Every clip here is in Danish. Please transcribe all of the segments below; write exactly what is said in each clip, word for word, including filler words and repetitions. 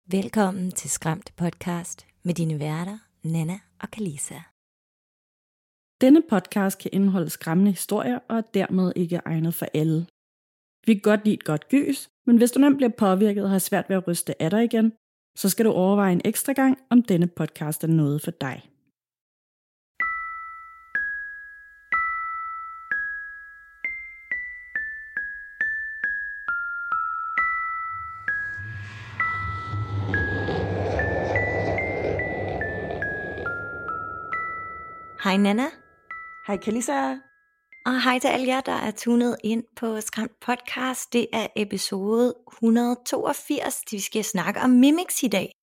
Velkommen til Skræmt podcast med dine værter, Nana og Kalisa. Denne podcast kan indeholde skræmmende historier og er dermed ikke egnet for alle. Vi kan godt lide et godt gys, men hvis du nemt bliver påvirket og har svært ved at ryste af dig igen, så skal du overveje en ekstra gang, om denne podcast er noget for dig. Hej Nana, Hej Kalisa. og hej til alle jer, der er tunet ind på Skræmt podcast. Det er episode et hundrede og toogfirs, vi skal snakke om mimics i dag.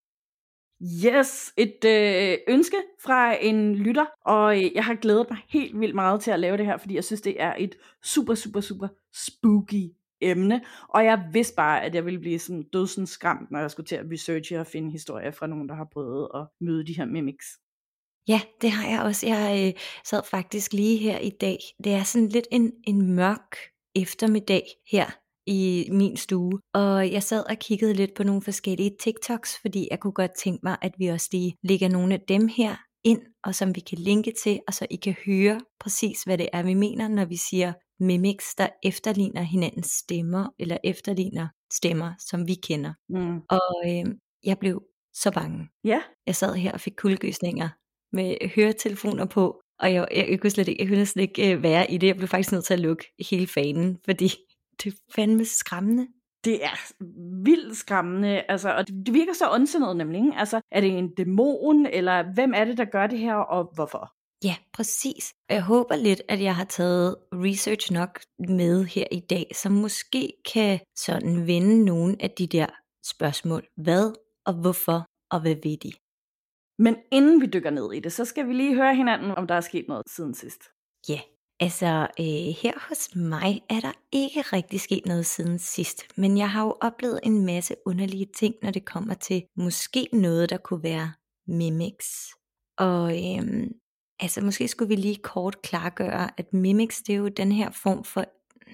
Yes, et øh, ønske fra en lytter, og øh, jeg har glædet mig helt vildt meget til at lave det her, fordi jeg synes, det er et super, super, super spooky emne, og jeg vidste bare, at jeg ville blive sådan dødsens skræmt, når jeg skulle til at researche og finde historier fra nogen, der har prøvet at møde de her mimics. Ja, det har jeg også. Jeg øh, sad faktisk lige her i dag. Det er sådan lidt en, en mørk eftermiddag her i min stue. Og jeg sad og kiggede lidt på nogle forskellige TikToks, fordi jeg kunne godt tænke mig, at vi også lige lægger nogle af dem her ind, og som vi kan linke til, og så I kan høre præcis, hvad det er, vi mener, når vi siger mimics, der efterligner hinandens stemmer, eller efterligner stemmer, som vi kender. Mm. Og øh, jeg blev så bange. Ja. Jeg sad her og fik kuldegysninger med høretelefoner på, og jeg, jeg, jeg kunne slet ikke, jeg kunne slet ikke øh, være i det. Jeg blev faktisk nødt til at lukke hele fanen, fordi det er fandme skræmmende. Det er vildt skræmmende, altså, og det virker så ondsindet nemlig, ikke? Altså, er det en dæmon, eller hvem er det, der gør det her, og hvorfor? Ja, præcis. Jeg håber lidt, at jeg har taget research nok med her i dag, som måske kan sådan vende nogle af de der spørgsmål. Hvad og hvorfor, og hvad ved de? Men inden vi dykker ned i det, så skal vi lige høre hinanden, om der er sket noget siden sidst. Ja, altså øh, her hos mig er der ikke rigtig sket noget siden sidst, men jeg har jo oplevet en masse underlige ting, når det kommer til måske noget, der kunne være mimics. Og øh, altså måske skulle vi lige kort klargøre, at mimics, det er jo den her form for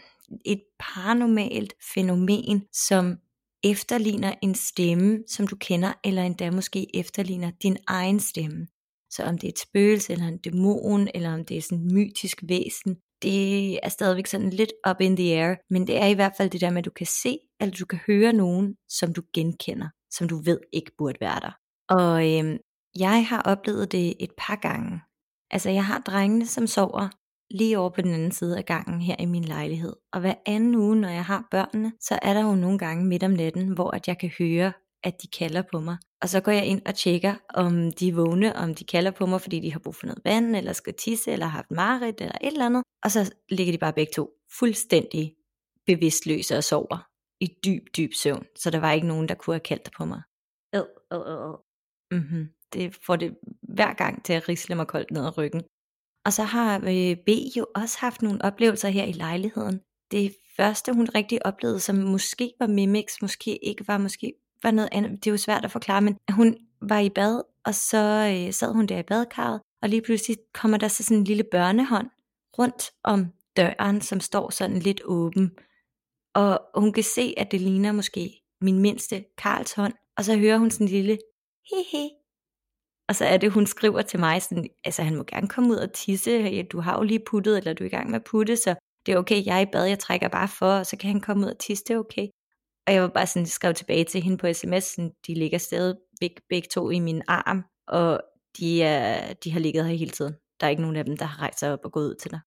et paranormalt fænomen, som efterligner en stemme, som du kender, eller endda måske efterligner din egen stemme. Så om det er et spøgelse, eller en dæmon, eller om det er sådan en mytisk væsen, det er stadigvæk sådan lidt up in the air, men det er i hvert fald det der med, at du kan se, eller du kan høre nogen, som du genkender, som du ved ikke burde være der. Og øhm, jeg har oplevet det et par gange. Altså jeg har drengene, som sover lige over på den anden side af gangen her i min lejlighed. Og hver anden uge, når jeg har børnene, så er der jo nogle gange midt om natten, hvor at jeg kan høre, at de kalder på mig. Og så går jeg ind og tjekker, om de er vågne, om de kalder på mig, fordi de har brug for noget vand, eller skal tisse, eller har haft mareridt, eller et eller andet. Og så ligger de bare begge to fuldstændig bevidstløse og sover i dyb, dyb søvn. Så der var ikke nogen, der kunne have kaldt på mig. Ad, ad, ad. Mm-hmm. Det får det hver gang til at risle mig koldt ned ad ryggen. Og så har øh, B jo også haft nogle oplevelser her i lejligheden. Det første, hun rigtig oplevede, som måske var mimics, måske ikke var, måske var noget andet. Det er jo svært at forklare, men hun var i bad, og så øh, sad hun der i badekarret, og lige pludselig kommer der så sådan en lille børnehånd rundt om døren, som står sådan lidt åben. Og hun kan se, at det ligner måske min mindste Karls hånd, og så hører hun sådan en lille he-he. Og så er det, hun skriver til mig sådan, altså han må gerne komme ud og tisse, ja, du har jo lige puttet, eller du er i gang med at putte, så det er okay, jeg er i bad, jeg trækker bare for, og så kan han komme ud og tisse, det er okay. Og jeg var bare sådan, skrev tilbage til hende på sms, sådan, de ligger stadig begge, begge to i min arm, og de, er, de har ligget her hele tiden. Der er ikke nogen af dem, der har rejst sig op og gået ud til dig.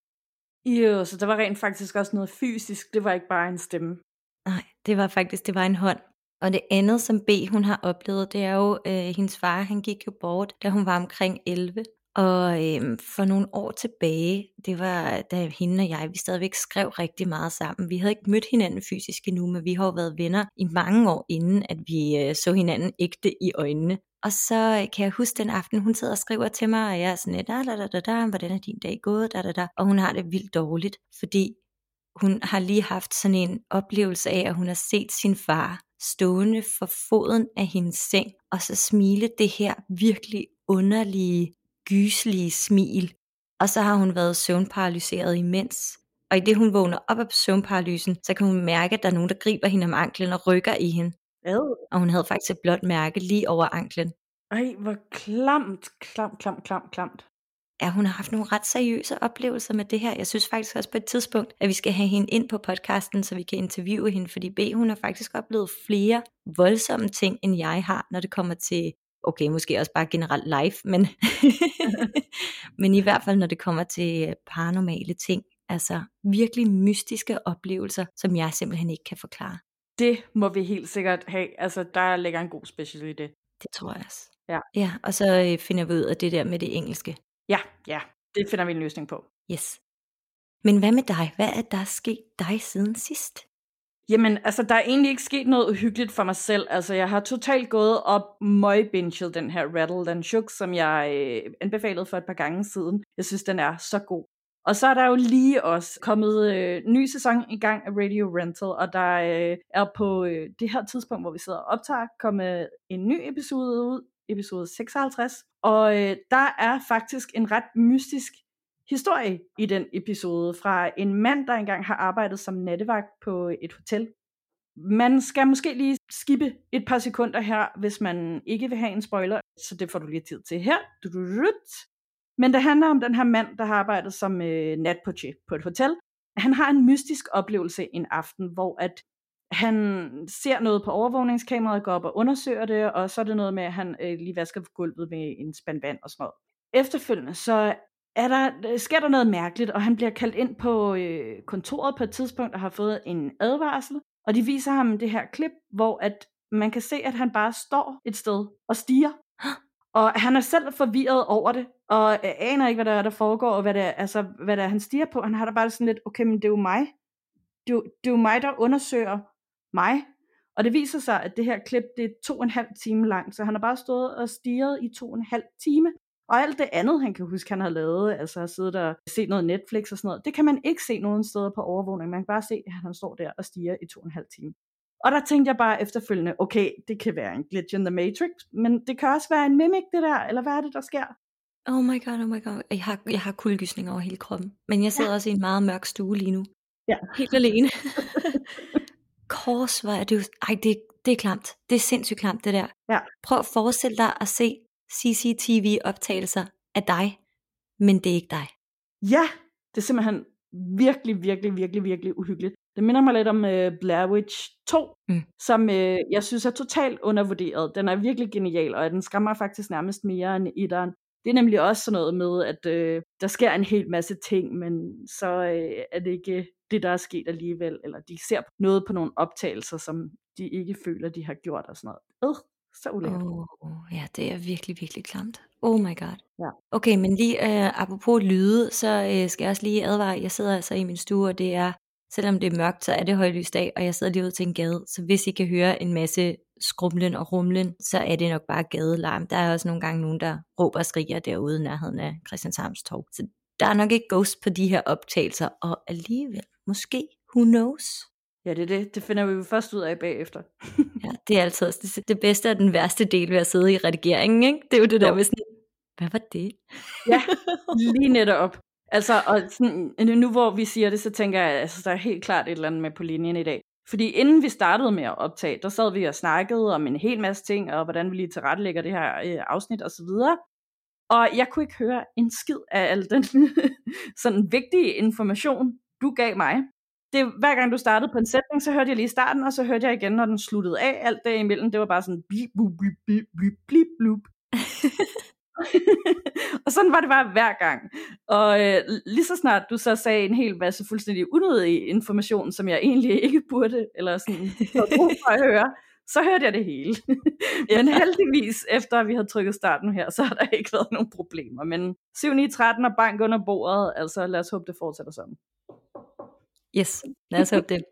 Jo, så der var rent faktisk også noget fysisk, det var ikke bare en stemme. Nej, det var faktisk, det var en hånd. Og det andet, som B hun har oplevet, det er jo, øh, hendes far, han gik jo bort, da hun var omkring elleve. Og øh, for nogle år tilbage, det var da hende og jeg, vi stadigvæk skrev rigtig meget sammen. Vi havde ikke mødt hinanden fysisk endnu, men vi har jo været venner i mange år inden, at vi øh, så hinanden ægte i øjnene. Og så øh, kan jeg huske den aften, hun sidder og skriver til mig, og jeg er sådan lidt, da, da, da, da, hvordan er din dag gået, da, da, da. Og hun har det vildt dårligt, fordi hun har lige haft sådan en oplevelse af, at hun har set sin far stående for foden af hendes seng, og så smile det her virkelig underlige, gyselige smil. Og så har hun været søvnparalyseret imens. Og i det hun vågner op af søvnparalysen, så kan hun mærke, at der er nogen, der griber hende om anklen og rykker i hende. Ad. Og hun havde faktisk et blåt mærke lige over anklen. Ej, hvor klamt, klamt, klamt, klamt, klamt. Ja, hun har haft nogle ret seriøse oplevelser med det her. Jeg synes faktisk også på et tidspunkt, at vi skal have hende ind på podcasten, så vi kan interviewe hende, fordi B, hun har faktisk oplevet flere voldsomme ting, end jeg har, når det kommer til, okay, måske også bare generelt live, men, men i hvert fald, når det kommer til paranormale ting, altså virkelig mystiske oplevelser, som jeg simpelthen ikke kan forklare. Det må vi helt sikkert have. Altså, der ligger en god special i det. Det tror jeg også. Ja. Ja, og så øh, finder vi ud af det der med det engelske. Ja, ja, det finder vi en løsning på. Yes. Men hvad med dig? Hvad er der sket dig siden sidst? Jamen, altså, der er egentlig ikke sket noget uhyggeligt for mig selv. Altså, jeg har totalt gået op møgbinged den her Rattle and Shook, som jeg øh, anbefalede for et par gange siden. Jeg synes, den er så god. Og så er der jo lige også kommet øh, ny sæson i gang af Radio Rental, og der øh, er på øh, det her tidspunkt, hvor vi sidder og optager, kommet en ny episode ud, episode seksoghalvtreds, og øh, der er faktisk en ret mystisk historie i den episode fra en mand, der engang har arbejdet som nattevagt på et hotel. Man skal måske lige skippe et par sekunder her, hvis man ikke vil have en spoiler, så det får du lige tid til her. Men det handler om den her mand, der har arbejdet som øh, natportier på et hotel. Han har en mystisk oplevelse en aften, hvor at han ser noget på overvågningskameraet, går op og undersøger det, og så er det noget med, at han øh, lige vasker gulvet med en spand vand og sådan noget. Efterfølgende så er der, sker der noget mærkeligt, og han bliver kaldt ind på øh, kontoret på et tidspunkt og har fået en advarsel, og de viser ham det her klip, hvor at man kan se, at han bare står et sted og stiger. Og han er selv forvirret over det, og aner ikke, hvad der er, der foregår, og hvad det er, altså, hvad det er, han stiger på. Han har da bare sådan lidt, okay, men det er jo mig. Det er jo, det er jo mig, der undersøger mig. Og det viser sig, at det her klip, det er to og en halv time langt, så han har bare stået og stirret i to og en halv time. Og alt det andet, han kan huske, han har lavet, altså har siddet og set noget Netflix og sådan noget, det kan man ikke se nogen steder på overvågning. Man kan bare se, at han står der og stiger i to og en halv time. Og der tænkte jeg bare efterfølgende, okay, det kan være en glitch in the matrix, men det kan også være en mimic, det der, eller hvad er det, der sker? Oh my god, oh my god. Jeg har, jeg har kuldegysninger over hele kroppen. Men jeg sidder ja. også i en meget mørk stue lige nu. Ja. Helt alene. Kors, hvor er det jo... Ej, det, det er klamt. Det er sindssygt klamt, det der. Ja. Prøv at forestille dig at se C C T V-optagelser af dig, men det er ikke dig. Ja, det er simpelthen virkelig, virkelig, virkelig, virkelig uhyggeligt. Det minder mig lidt om uh, Blair Witch to, mm. som uh, jeg synes er totalt undervurderet. Den er virkelig genial, og den skræmmer faktisk nærmest mere end etteren. Det er nemlig også sådan noget med, at uh, der sker en hel masse ting, men så uh, er det ikke det, der er sket alligevel. Eller de ser noget på nogle optagelser, som de ikke føler, de har gjort og sådan noget. Øh, så ulækkert. Oh, ja, det er virkelig, virkelig klamt. Oh my god. Ja. Okay, men lige uh, apropos lyde, så uh, skal jeg også lige advare. Jeg sidder altså i min stue, og det er, selvom det er mørkt, så er det højlys dag, og jeg sidder lige ud til en gade. Så hvis I kan høre en masse skrumlen og rumlen, så er det nok bare gadelarm. Der er også nogle gange nogen, der råber og skriger derude i nærheden af Christianshavns Torv. Så der er nok ikke ghost på de her optagelser, og alligevel, måske, who knows? Ja, det er det. Det finder vi jo først ud af bagefter. Ja, det er altid det, det bedste og den værste del ved at sidde i redigeringen, ikke? Det er jo det der jo. Med sådan, hvad var det? Ja, lige netop. Altså, og sådan, nu hvor vi siger det, så tænker jeg, altså, der er helt klart et eller andet med på linjen i dag. Fordi inden vi startede med at optage, der sad vi og snakkede om en hel masse ting, og hvordan vi lige tilrettelægger det her øh, afsnit og så videre. Og jeg kunne ikke høre en skid af al den sådan vigtige information, du gav mig. Det, hver gang du startede på en sætning, så hørte jeg lige starten, og så hørte jeg igen, når den sluttede af. Alt det imellem, det var bare sådan blip, blip, blip, blip, blip, blip, blip. Og sådan var det bare hver gang. Og øh, lige så snart du så sagde en hel masse fuldstændig unødig information, som jeg egentlig ikke burde, eller sådan havde brug for at høre, så hørte jeg det hele. Men heldigvis, efter vi havde trykket starten her, så har der ikke været nogen problemer. Men syv ni tretten og bank under bordet, altså lad os håbe, det fortsætter sådan. Yes, lad os håbe det.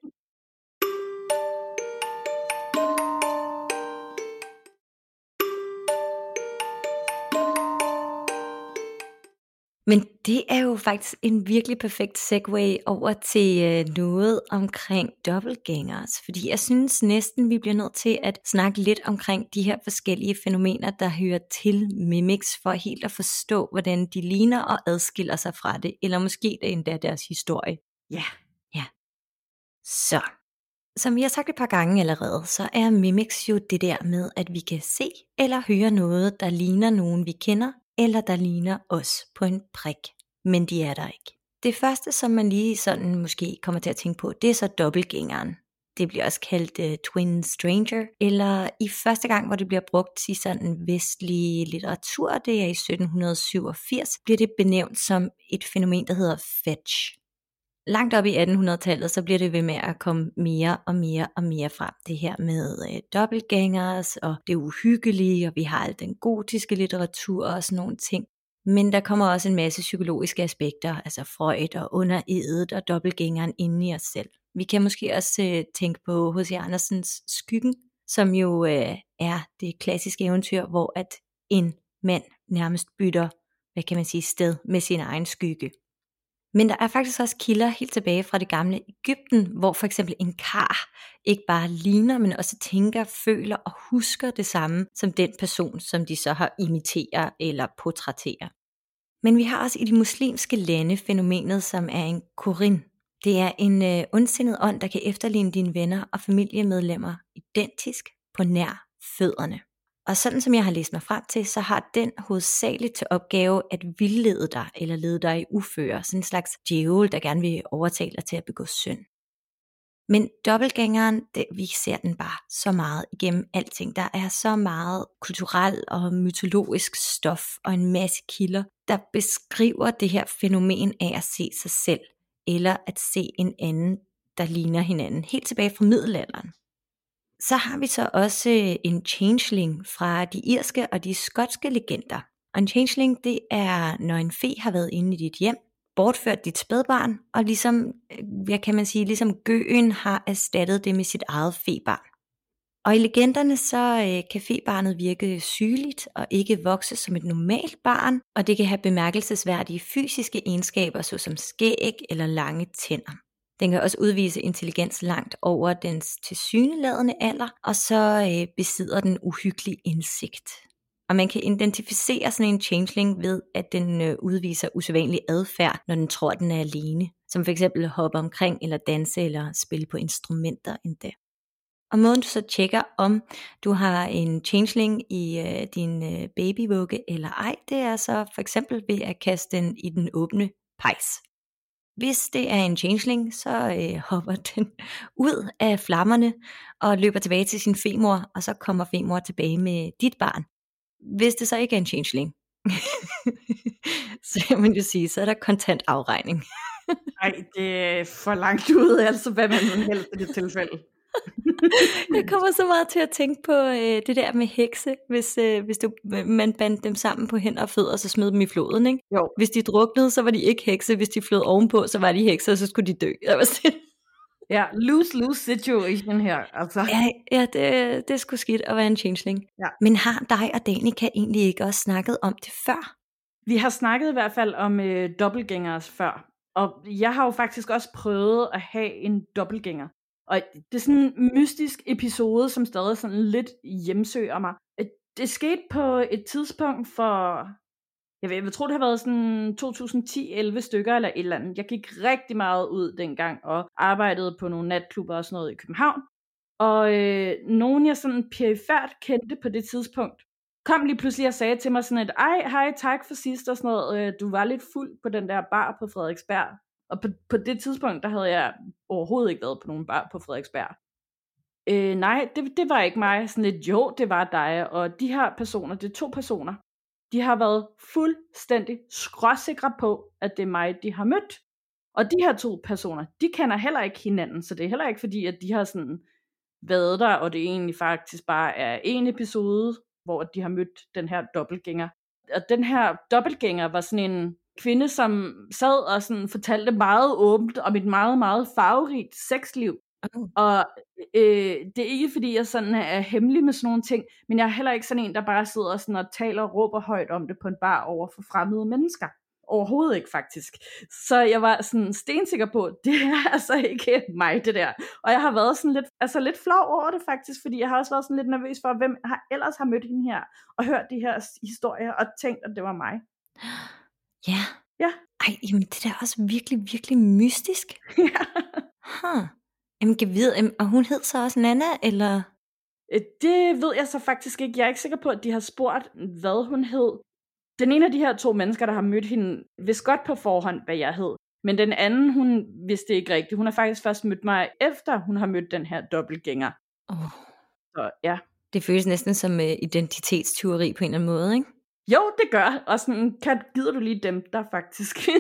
Men det er jo faktisk en virkelig perfekt segue over til øh, noget omkring dobbeltgængers, fordi jeg synes næsten, vi bliver nødt til at snakke lidt omkring de her forskellige fænomener, der hører til mimics, for helt at forstå, hvordan de ligner og adskiller sig fra det, eller måske det endda deres historie. Ja. Ja. Så, Som vi har sagt et par gange allerede, så er mimics jo det der med, at vi kan se eller høre noget, der ligner nogen vi kender, eller der ligner os på en prik, men de er der ikke. Det første, som man lige sådan måske kommer til at tænke på, det er så dobbeltgængeren. Det bliver også kaldt uh, twin stranger, eller i første gang, hvor det bliver brugt i sådan vestlig litteratur, det er i sytten syvogfirs, bliver det benævnt som et fænomen, der hedder fetch. Langt op i attenhundredetallet, så bliver det ved med at komme mere og mere og mere frem. Det her med øh, dobbeltgængers og det uhyggelige, og vi har al den gotiske litteratur og sådan nogle ting. Men der kommer også en masse psykologiske aspekter, altså Freud og underedet og dobbeltgængeren inde i os selv. Vi kan måske også øh, tænke på H C Andersens Skyggen, som jo øh, er det klassiske eventyr, hvor at en mand nærmest bytter, hvad kan man sige, sted med sin egen skygge. Men der er faktisk også kilder helt tilbage fra det gamle Egypten, hvor for eksempel en kar ikke bare ligner, men også tænker, føler og husker det samme som den person, som de så har imiteret eller portrætteret. Men vi har også i de muslimske lande fænomenet, som er en korin. Det er en øh, ondsindet ånd, der kan efterligne dine venner og familiemedlemmer identisk på nær fødderne. Og sådan som jeg har læst mig frem til, så har den hovedsageligt til opgave at vildlede dig eller lede dig i uføre. Sådan en slags djævel, der gerne vil overtale dig til at begå synd. Men dobbeltgængeren, det, vi ser den bare så meget igennem alting. Der er så meget kulturel og mytologisk stof og en masse kilder, der beskriver det her fænomen af at se sig selv eller at se en anden, der ligner hinanden. Helt tilbage fra middelalderen. Så har vi så også en changeling fra de irske og de skotske legender. Og en changeling, det er, når en fe har været inde i dit hjem, bortført dit spædbarn, og ligesom, hvad kan man sige, ligesom gøen har erstattet det med sit eget febarn. Og i legenderne, så øh, kan febarnet virke sygeligt og ikke vokse som et normalt barn, og det kan have bemærkelsesværdige fysiske egenskaber, såsom skæg eller lange tænder. Den kan også udvise intelligens langt over dens tilsyneladende alder, og så øh, besidder den uhyggelig indsigt. Og man kan identificere sådan en changeling ved, at den øh, udviser usædvanlig adfærd, når den tror, at den er alene. Som for eksempel hoppe omkring, eller danse, eller spille på instrumenter endda. Og måden du så tjekker, om du har en changeling i øh, din øh, babyvugge eller ej, det er så for eksempel ved at kaste den i den åbne pejs. Hvis det er en changeling, så øh, hopper den ud af flammerne og løber tilbage til sin femor, og så kommer femor tilbage med dit barn. Hvis det så ikke er en changeling, så kan man jo sige, så er der kontant afregning. Nej, det er for langt ud, altså hvad man nu helst i det tilfælde. Jeg kommer så meget til at tænke på øh, det der med hekse, hvis, øh, hvis du, man bandt dem sammen på hænder og fødder, og så smed dem i floden, ikke? Jo. Hvis de druknede, så var de ikke hekse. Hvis de flød ovenpå, så var de hekse, og så skulle de dø. Ja, lose-lose situation her, altså. Ja, ja det, det er sgu skidt at være en changeling. Ja. Men har dig og Danica egentlig ikke også snakket om det før? Vi har snakket i hvert fald om øh, dobbeltgængers før. Og jeg har jo faktisk også prøvet at have en dobbeltgænger. Og det er sådan en mystisk episode, som stadig sådan lidt hjemsøger mig. Det skete på et tidspunkt for, jeg, ved, jeg tror det har været sådan to tusind ti elleve stykker eller et eller andet. Jeg gik rigtig meget ud dengang og arbejdede på nogle natklubber og sådan noget i København. Og øh, nogen jeg sådan perifært kendte på det tidspunkt, kom lige pludselig og sagde til mig sådan et, ej, hej, tak for sidst og sådan noget. Du var lidt fuld på den der bar på Frederiksberg. Og på, på det tidspunkt, der havde jeg overhovedet ikke været på nogen bar på Frederiksberg. Øh, nej, det, det var ikke mig. Sådan lidt, jo, det var dig. Og de her personer, det er to personer, de har været fuldstændig skråsikre på, at det er mig, de har mødt. Og de her to personer, de kender heller ikke hinanden. Så det er heller ikke fordi, at de har sådan været der, og det egentlig faktisk bare er en episode, hvor de har mødt den her dobbeltgænger. Og den her dobbeltgænger var sådan en kvinde, som sad og sådan fortalte meget åbent om et meget, meget farverigt sexliv. Oh. Og øh, det er ikke fordi, jeg sådan er hemmelig med sådan nogle ting, men jeg er heller ikke sådan en, der bare sidder sådan og taler og råber højt om det på en bar over for fremmede mennesker. Overhovedet ikke faktisk. Så jeg var sådan stensikker på, det er altså ikke mig det der. Og jeg har været sådan lidt, altså lidt flov over det faktisk, fordi jeg har også været sådan lidt nervøs for, hvem har ellers har mødt hende her, og hørt de her historier, og tænkt, at det var mig. Ja. Ja. Ej, jamen det der er også virkelig, virkelig mystisk. Ja. Huh. Jamen, kan vide, jamen, og hun hed så også Nana, eller? Øh, Det ved jeg så faktisk ikke. Jeg er ikke sikker på, at de har spurgt, hvad hun hed. Den ene af de her to mennesker, der har mødt hende, vidste godt på forhånd, hvad jeg hed. Men den anden, hun vidste ikke rigtigt. Hun har faktisk først mødt mig, efter hun har mødt den her dobbeltgænger. Oh, Så ja. det føles næsten som uh, identitetstyveri på en eller anden måde, ikke? Jo, det gør. Og sådan, kan, gider du lige dem der faktisk?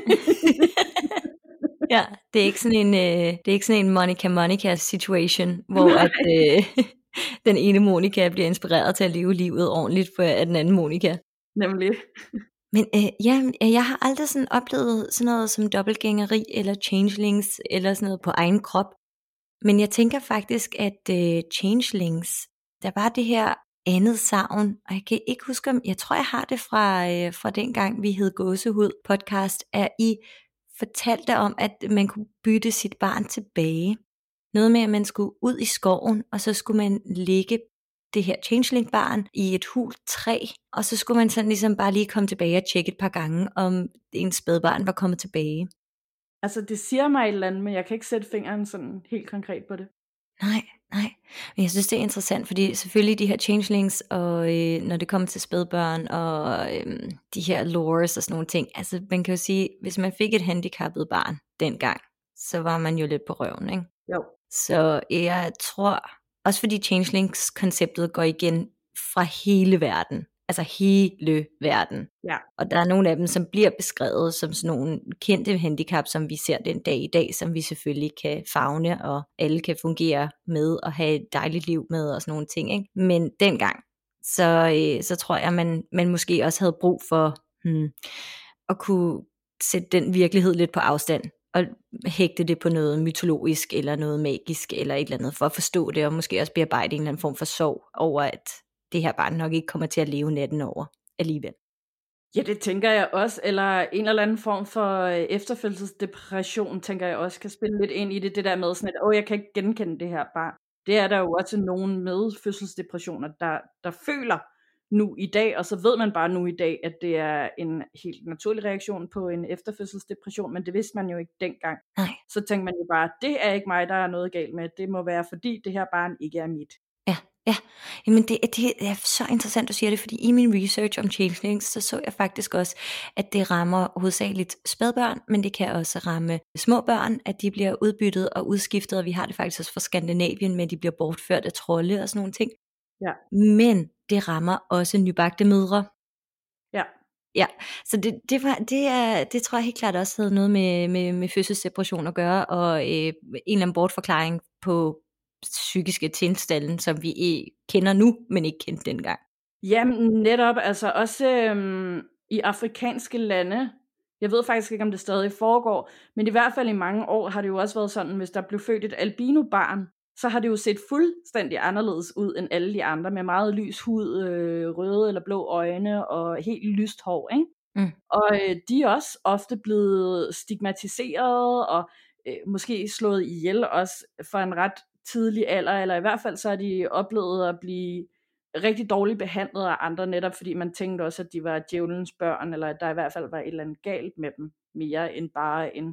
Ja, det er ikke sådan en, øh, det er ikke sådan en Monica Monica situation, hvor at, øh, den ene Monica bliver inspireret til at leve livet ordentligt for af den anden Monica. Nemlig. Men øh, ja, jeg har aldrig sådan oplevet sådan noget som dobbeltgængeri eller changelings eller sådan noget på egen krop. Men jeg tænker faktisk, at øh, changelings, der var det her andet savn, og jeg kan ikke huske om, jeg tror jeg har det fra, øh, fra dengang vi hed Gåsehud podcast, at I fortalte om, at man kunne bytte sit barn tilbage. Noget med, at man skulle ud i skoven, og så skulle man ligge det her changeling-barn i et hult træ, og så skulle man sådan ligesom bare lige komme tilbage og tjekke et par gange, om ens spædbarn var kommet tilbage. Altså, det siger mig et eller andet, men jeg kan ikke sætte fingeren sådan helt konkret på det. Nej, nej. Men jeg synes, det er interessant, fordi selvfølgelig de her changelings, og øh, når det kommer til spædbørn, og øh, de her lores og sådan nogle ting, altså man kan jo sige, hvis man fik et handicappet barn dengang, så var man jo lidt på røven, ikke? Jo. Så jeg tror, også fordi changelings-konceptet går igen fra hele verden, altså hele verden. Ja. Og der er nogle af dem, som bliver beskrevet som sådan nogle kendte handicap, som vi ser den dag i dag, som vi selvfølgelig kan favne, og alle kan fungere med og have et dejligt liv med og sådan nogle ting, ikke? Men dengang, så, øh, så tror jeg, man, man måske også havde brug for hmm, at kunne sætte den virkelighed lidt på afstand, og hægte det på noget mytologisk, eller noget magisk, eller et eller andet, for at forstå det, og måske også bearbejde en eller anden form for sorg over, at det her barn nok ikke kommer til at leve natten over alligevel. Ja, det tænker jeg også, eller en eller anden form for efterfølgelsesdepression, tænker jeg også kan spille lidt ind i det, det der med sådan, at åh, jeg kan ikke genkende det her barn. Det er der jo også nogen med fødselsdepressioner, der, der føler nu i dag, og så ved man bare nu i dag, at det er en helt naturlig reaktion på en efterfødselsdepression, men det vidste man jo ikke dengang. Nej. Så tænkte man jo bare, det er ikke mig, der er noget galt med, det må være fordi det her barn ikke er mit. Ja, ja. Jamen det, det er så interessant, du siger det, fordi i min research om changelings, så så jeg faktisk også, at det rammer hovedsageligt spædbørn, men det kan også ramme små børn, at de bliver udbyttet og udskiftet, og vi har det faktisk også fra Skandinavien med, at de bliver bortført af trolde og sådan nogle ting. Ja. Men det rammer også nybagte mødre. Ja. Ja, så det, det, var, det, er, det tror jeg helt klart også havde noget med, med, med fødselsdepression at gøre, og øh, en eller anden bortforklaring på psykiske tilstanden, som vi kender nu, men ikke kendte dengang. Jamen netop, altså også øhm, i afrikanske lande, jeg ved faktisk ikke, om det stadig foregår, men i hvert fald i mange år har det jo også været sådan, hvis der blev født et albino-barn, så har det jo set fuldstændig anderledes ud end alle de andre, med meget lys hud, øh, røde eller blå øjne og helt lyst hår, ikke? Mm. Og øh, de er også ofte blevet stigmatiseret og øh, måske slået ihjel også for en ret tidlig alder, eller i hvert fald så har de oplevet at blive rigtig dårligt behandlet af andre, netop fordi man tænkte også, at de var djævelens børn, eller at der i hvert fald var et eller andet galt med dem, mere end bare en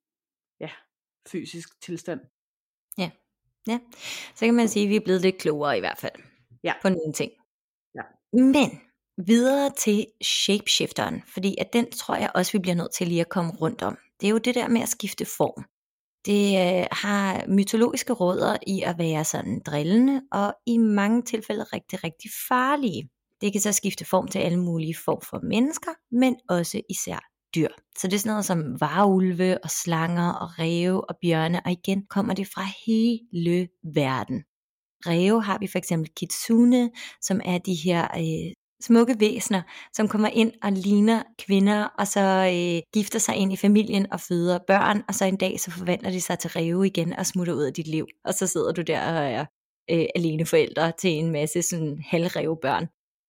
ja, fysisk tilstand. Ja. Ja, så kan man sige, at vi er blevet lidt klogere i hvert fald, ja. på nogle ting. Ja. Men videre til shapeshifteren, fordi at den tror jeg også, vi bliver nødt til lige at komme rundt om. Det er jo det der med at skifte form. Det øh, har mytologiske rødder i at være sådan drillende, og i mange tilfælde rigtig, rigtig farlige. Det kan så skifte form til alle mulige form for mennesker, men også især dyr. Så det er sådan noget som varulve og slanger og ræve og bjørne, og igen kommer det fra hele verden. Ræve har vi for eksempel kitsune, som er de her øh, smukke væsener, som kommer ind og ligner kvinder, og så øh, gifter sig ind i familien og føder børn, og så en dag så forvandler de sig til ræve igen og smutter ud af dit liv. Og så sidder du der og er øh, alene forældre til en masse sådan halvrævebørn.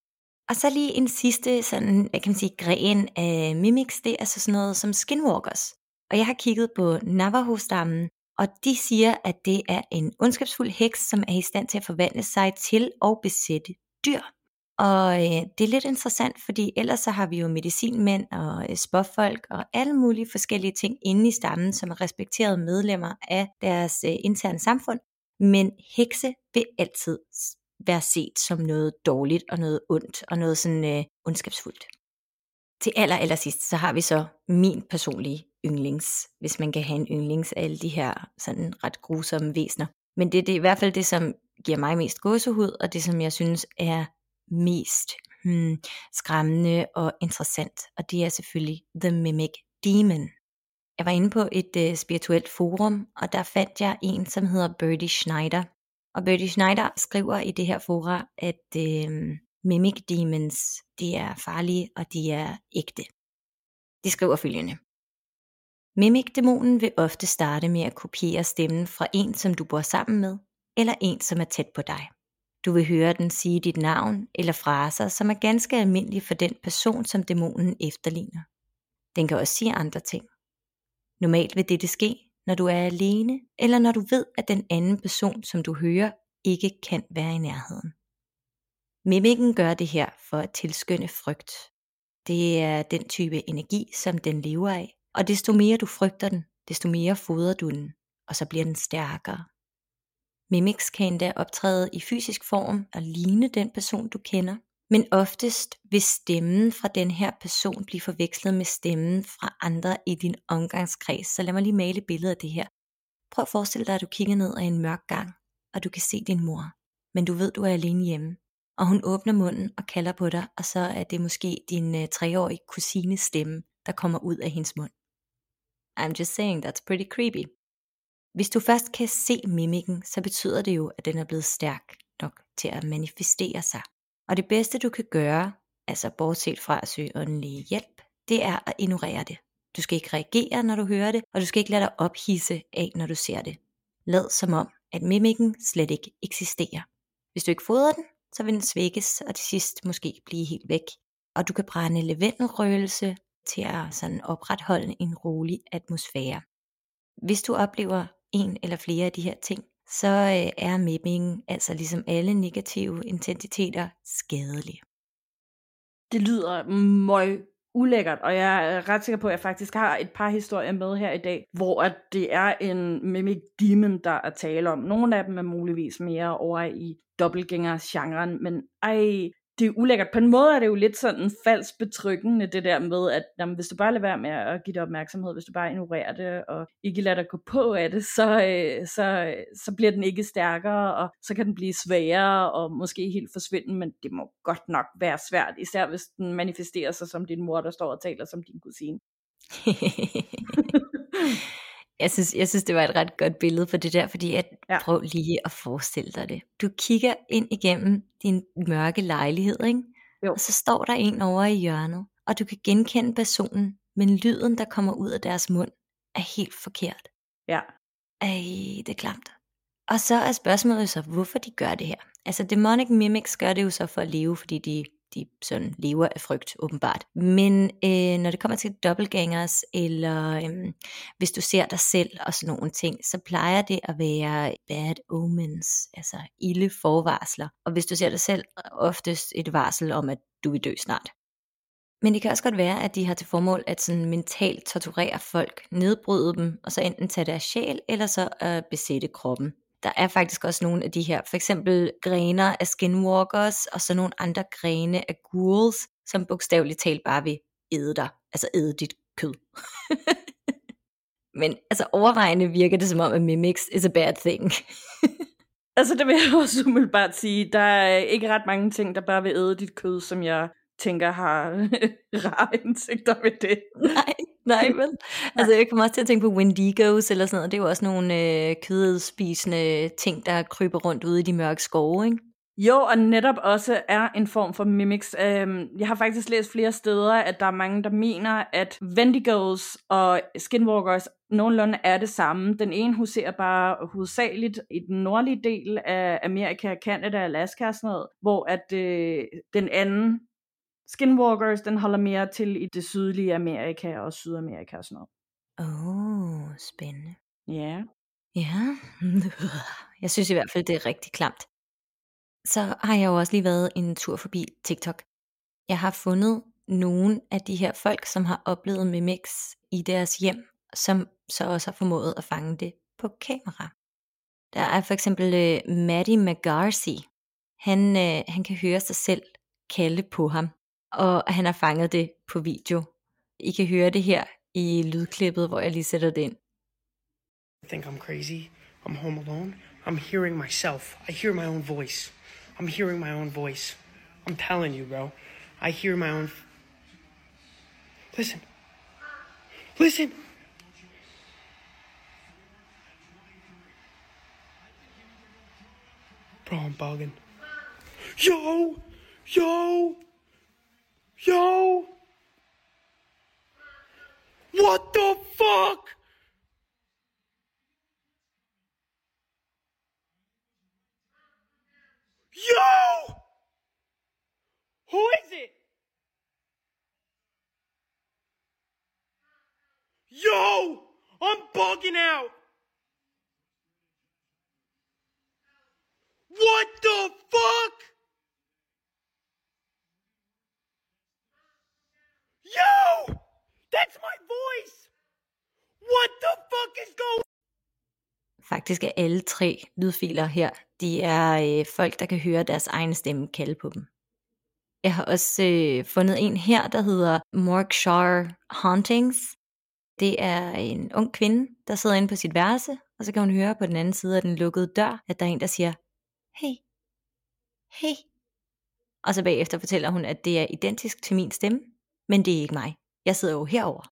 Og så lige en sidste sådan, jeg kan sige, gren af mimics, det er så sådan noget som skinwalkers. Og jeg har kigget på Navajo-stammen, og de siger, at det er en ondskabsfuld heks, som er i stand til at forvandle sig til og besætte dyr. Og øh, det er lidt interessant, fordi ellers så har vi jo medicinmænd og øh, spåfolk og alle mulige forskellige ting inde i stammen, som er respekterede medlemmer af deres øh, interne samfund. Men hekse vil altid s- være set som noget dårligt og noget ondt og noget sådan øh, ondskabsfuldt. Til aller, aller sidst, så har vi så min personlige yndlings, hvis man kan have en yndlings af alle de her sådan ret grusomme væsner. Men det, det er i hvert fald det, som giver mig mest gåsehud, og det, som jeg synes er mest hmm, skræmmende og interessant. Og det er selvfølgelig The Mimic Demon. Jeg var inde på et øh, spirituelt forum, og der fandt jeg en, som hedder Birdie Schneider. Og Birdie Schneider skriver i det her forum, at øh, Mimic Demons, de er farlige, og de er ægte. De skriver følgende. Mimic-dæmonen vil ofte starte med at kopiere stemmen fra en, som du bor sammen med, eller en, som er tæt på dig. Du vil høre den sige dit navn eller fraser, som er ganske almindelige for den person, som dæmonen efterligner. Den kan også sige andre ting. Normalt vil dette ske, når du er alene, eller når du ved, at den anden person, som du hører, ikke kan være i nærheden. Mimikken gør det her for at tilskynde frygt. Det er den type energi, som den lever af, og desto mere du frygter den, desto mere fodrer du den, og så bliver den stærkere. Mimics kan endda optræde i fysisk form og ligne den person, du kender, men oftest vil stemmen fra den her person blive forvekslet med stemmen fra andre i din omgangskreds. Så lad mig lige male et billede af det her. Prøv at forestille dig, at du kigger ned ad en mørk gang, og du kan se din mor, men du ved, du er alene hjemme. Og hun åbner munden og kalder på dig, og så er det måske din uh, treårige kusines stemme, der kommer ud af hendes mund. I'm just saying, that's pretty creepy. Hvis du først kan se mimikken, så betyder det jo, at den er blevet stærk nok til at manifestere sig. Og det bedste du kan gøre, altså bortset fra at søge åndelig hjælp, det er at ignorere det. Du skal ikke reagere, når du hører det, og du skal ikke lade dig ophidse af, når du ser det. Lad som om, at mimikken slet ikke eksisterer. Hvis du ikke fodrer den, så vil den svækkes, og til sidst måske blive helt væk. Og du kan brænde lavendelrøgelse til at sådan opretholde en rolig atmosfære. Hvis du oplever en eller flere af de her ting, så øh, er mimikken, altså ligesom alle negative intensiteter, skadelig. Det lyder møg ulækkert, og jeg er ret sikker på, at jeg faktisk har et par historier med her i dag, hvor at det er en Mimic Demon, der er tale om. Nogle af dem er muligvis mere over i dobbeltgænger-genren, men ej, det er ulækkert. På en måde er det jo lidt sådan falsk betryggende, det der med, at jamen, hvis du bare lader være med at give det opmærksomhed, hvis du bare ignorerer det, og ikke lader dig gå på af det, så, øh, så, så bliver den ikke stærkere, og så kan den blive sværere, og måske helt forsvinde, men det må godt nok være svært, især hvis den manifesterer sig som din mor, der står og taler som din kusine. Jeg synes, jeg synes, det var et ret godt billede på det der, fordi at, Ja. prøv lige at forestille dig det. Du kigger ind igennem din mørke lejlighed, ikke? Jo. Og så står der en over i hjørnet, og du kan genkende personen, men lyden, der kommer ud af deres mund, er helt forkert. Ja. Ej, det er klamt. Og så er spørgsmålet så, hvorfor de gør det her. Altså demonic mimics gør det jo så for at leve, fordi de, de sådan lever af frygt, åbenbart. Men øh, når det kommer til dobbeltgangers, eller øh, hvis du ser dig selv og sådan nogle ting, så plejer det at være bad omens, altså ilde forvarsler. Og hvis du ser dig selv, oftest et varsel om, at du vil dø snart. Men det kan også godt være, at de har til formål at sådan mentalt torturere folk, nedbryde dem, og så enten tage deres sjæl, eller så øh, besætte kroppen. Der er faktisk også nogle af de her, for eksempel grener af skinwalkers, og så nogle andre grene af ghouls, som bogstaveligt talt bare vil æde dig, altså æde dit kød. Men altså overvejende virker det som om, at mimics is a bad thing. Altså det vil jeg også umiddelbart sige, der er ikke ret mange ting, der bare vil æde dit kød, som jeg tænker har rare indsigter ved det. Nej, nej vel. Altså jeg kommer også til at tænke på Wendigos eller sådan noget. Det er jo også nogle øh, kødspisende ting, der kryber rundt ude i de mørke skove, ikke? Jo, og netop også er en form for mimics. Øhm, jeg har faktisk læst flere steder, at der er mange, der mener, at Wendigos og skinwalkers nogenlunde er det samme. Den ene huserer bare hovedsageligt i den nordlige del af Amerika, Canada, Alaska og sådan noget, hvor at øh, den anden skinwalkers, den holder mere til i det sydlige Amerika og Sydamerika og sådan noget. Åh, oh, spændende. Ja. Ja, jeg synes i hvert fald, det er rigtig klamt. Så har jeg jo også lige været en tur forbi TikTok. Jeg har fundet nogle af de her folk, som har oplevet mimics i deres hjem, som så også har formået at fange det på kamera. Der er for eksempel øh, Maddie McGarcy. Han, øh, han kan høre sig selv kalde på ham, og han har fanget det på video. I kan høre det her i lydklippet, hvor jeg lige sætter det ind. I think I'm crazy. I'm home alone. I'm hearing myself. I hear my own voice. I'm hearing my own voice. I'm telling you, bro. I hear my own... F- Listen. Listen! Bro, I'm bugging. Yo! Yo! Yo! What the fuck? Yo! Who is it? Yo! I'm bugging out! What the fuck? Yo! That's my voice! What the fuck is going? Faktisk er alle tre lydfiler her, de er øh, folk, der kan høre deres egen stemme kalde på dem. Jeg har også øh, fundet en her, der hedder Morgshire Hauntings. Det er en ung kvinde, der sidder inde på sit værelse, og så kan hun høre på den anden side af den lukkede dør, at der er en, der siger, hey, hey. Og så bagefter fortæller hun, at det er identisk til min stemme, men det er ikke mig. Jeg sidder jo herover.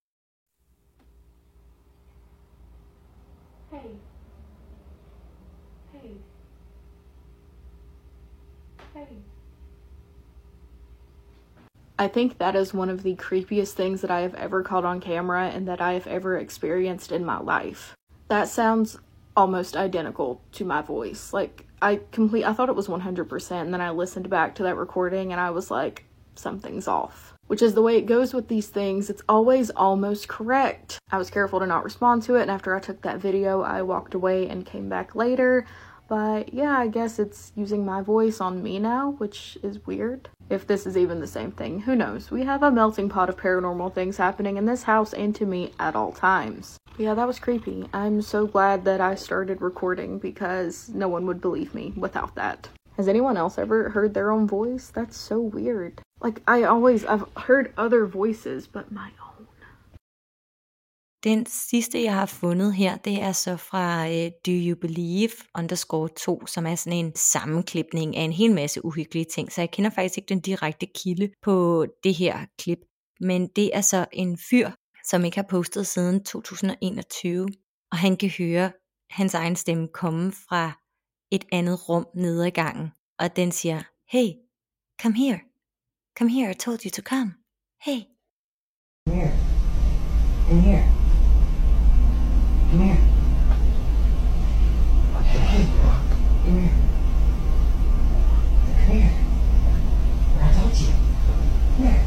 Hey. Hey. Hey. I think that is one of the creepiest things that I have ever caught on camera and that I have ever experienced in my life. That sounds almost identical to my voice. Like, I complete, I thought it was one hundred percent, and then I listened back to that recording and I was like, something's off. Which is the way it goes with these things. It's always almost correct. I was careful to not respond to it, and after I took that video, I walked away and came back later. But yeah, I guess it's using my voice on me now, which is weird. If this is even the same thing, who knows? We have a melting pot of paranormal things happening in this house and to me at all times. But yeah, that was creepy. I'm so glad that I started recording because no one would believe me without that. Has anyone else ever heard their own voice? That's so weird. Like, I always, I've heard other voices, but my own. Den sidste, jeg har fundet her, det er så fra uh, Do You Believe underscore to, som er sådan en sammenklipning af en hel masse uhyggelige ting. Så jeg kender faktisk ikke den direkte kilde på det her klip. Men det er så en fyr, som ikke har postet siden to tusind og enogtyve. Og han kan høre hans egen stemme komme fra et andet rum nede ad gangen. Og den siger, hey, come here. Come here, I told you to come. Hey. Come here. Come here. Come here. Hey. Come here. Come here. I told you. Come here.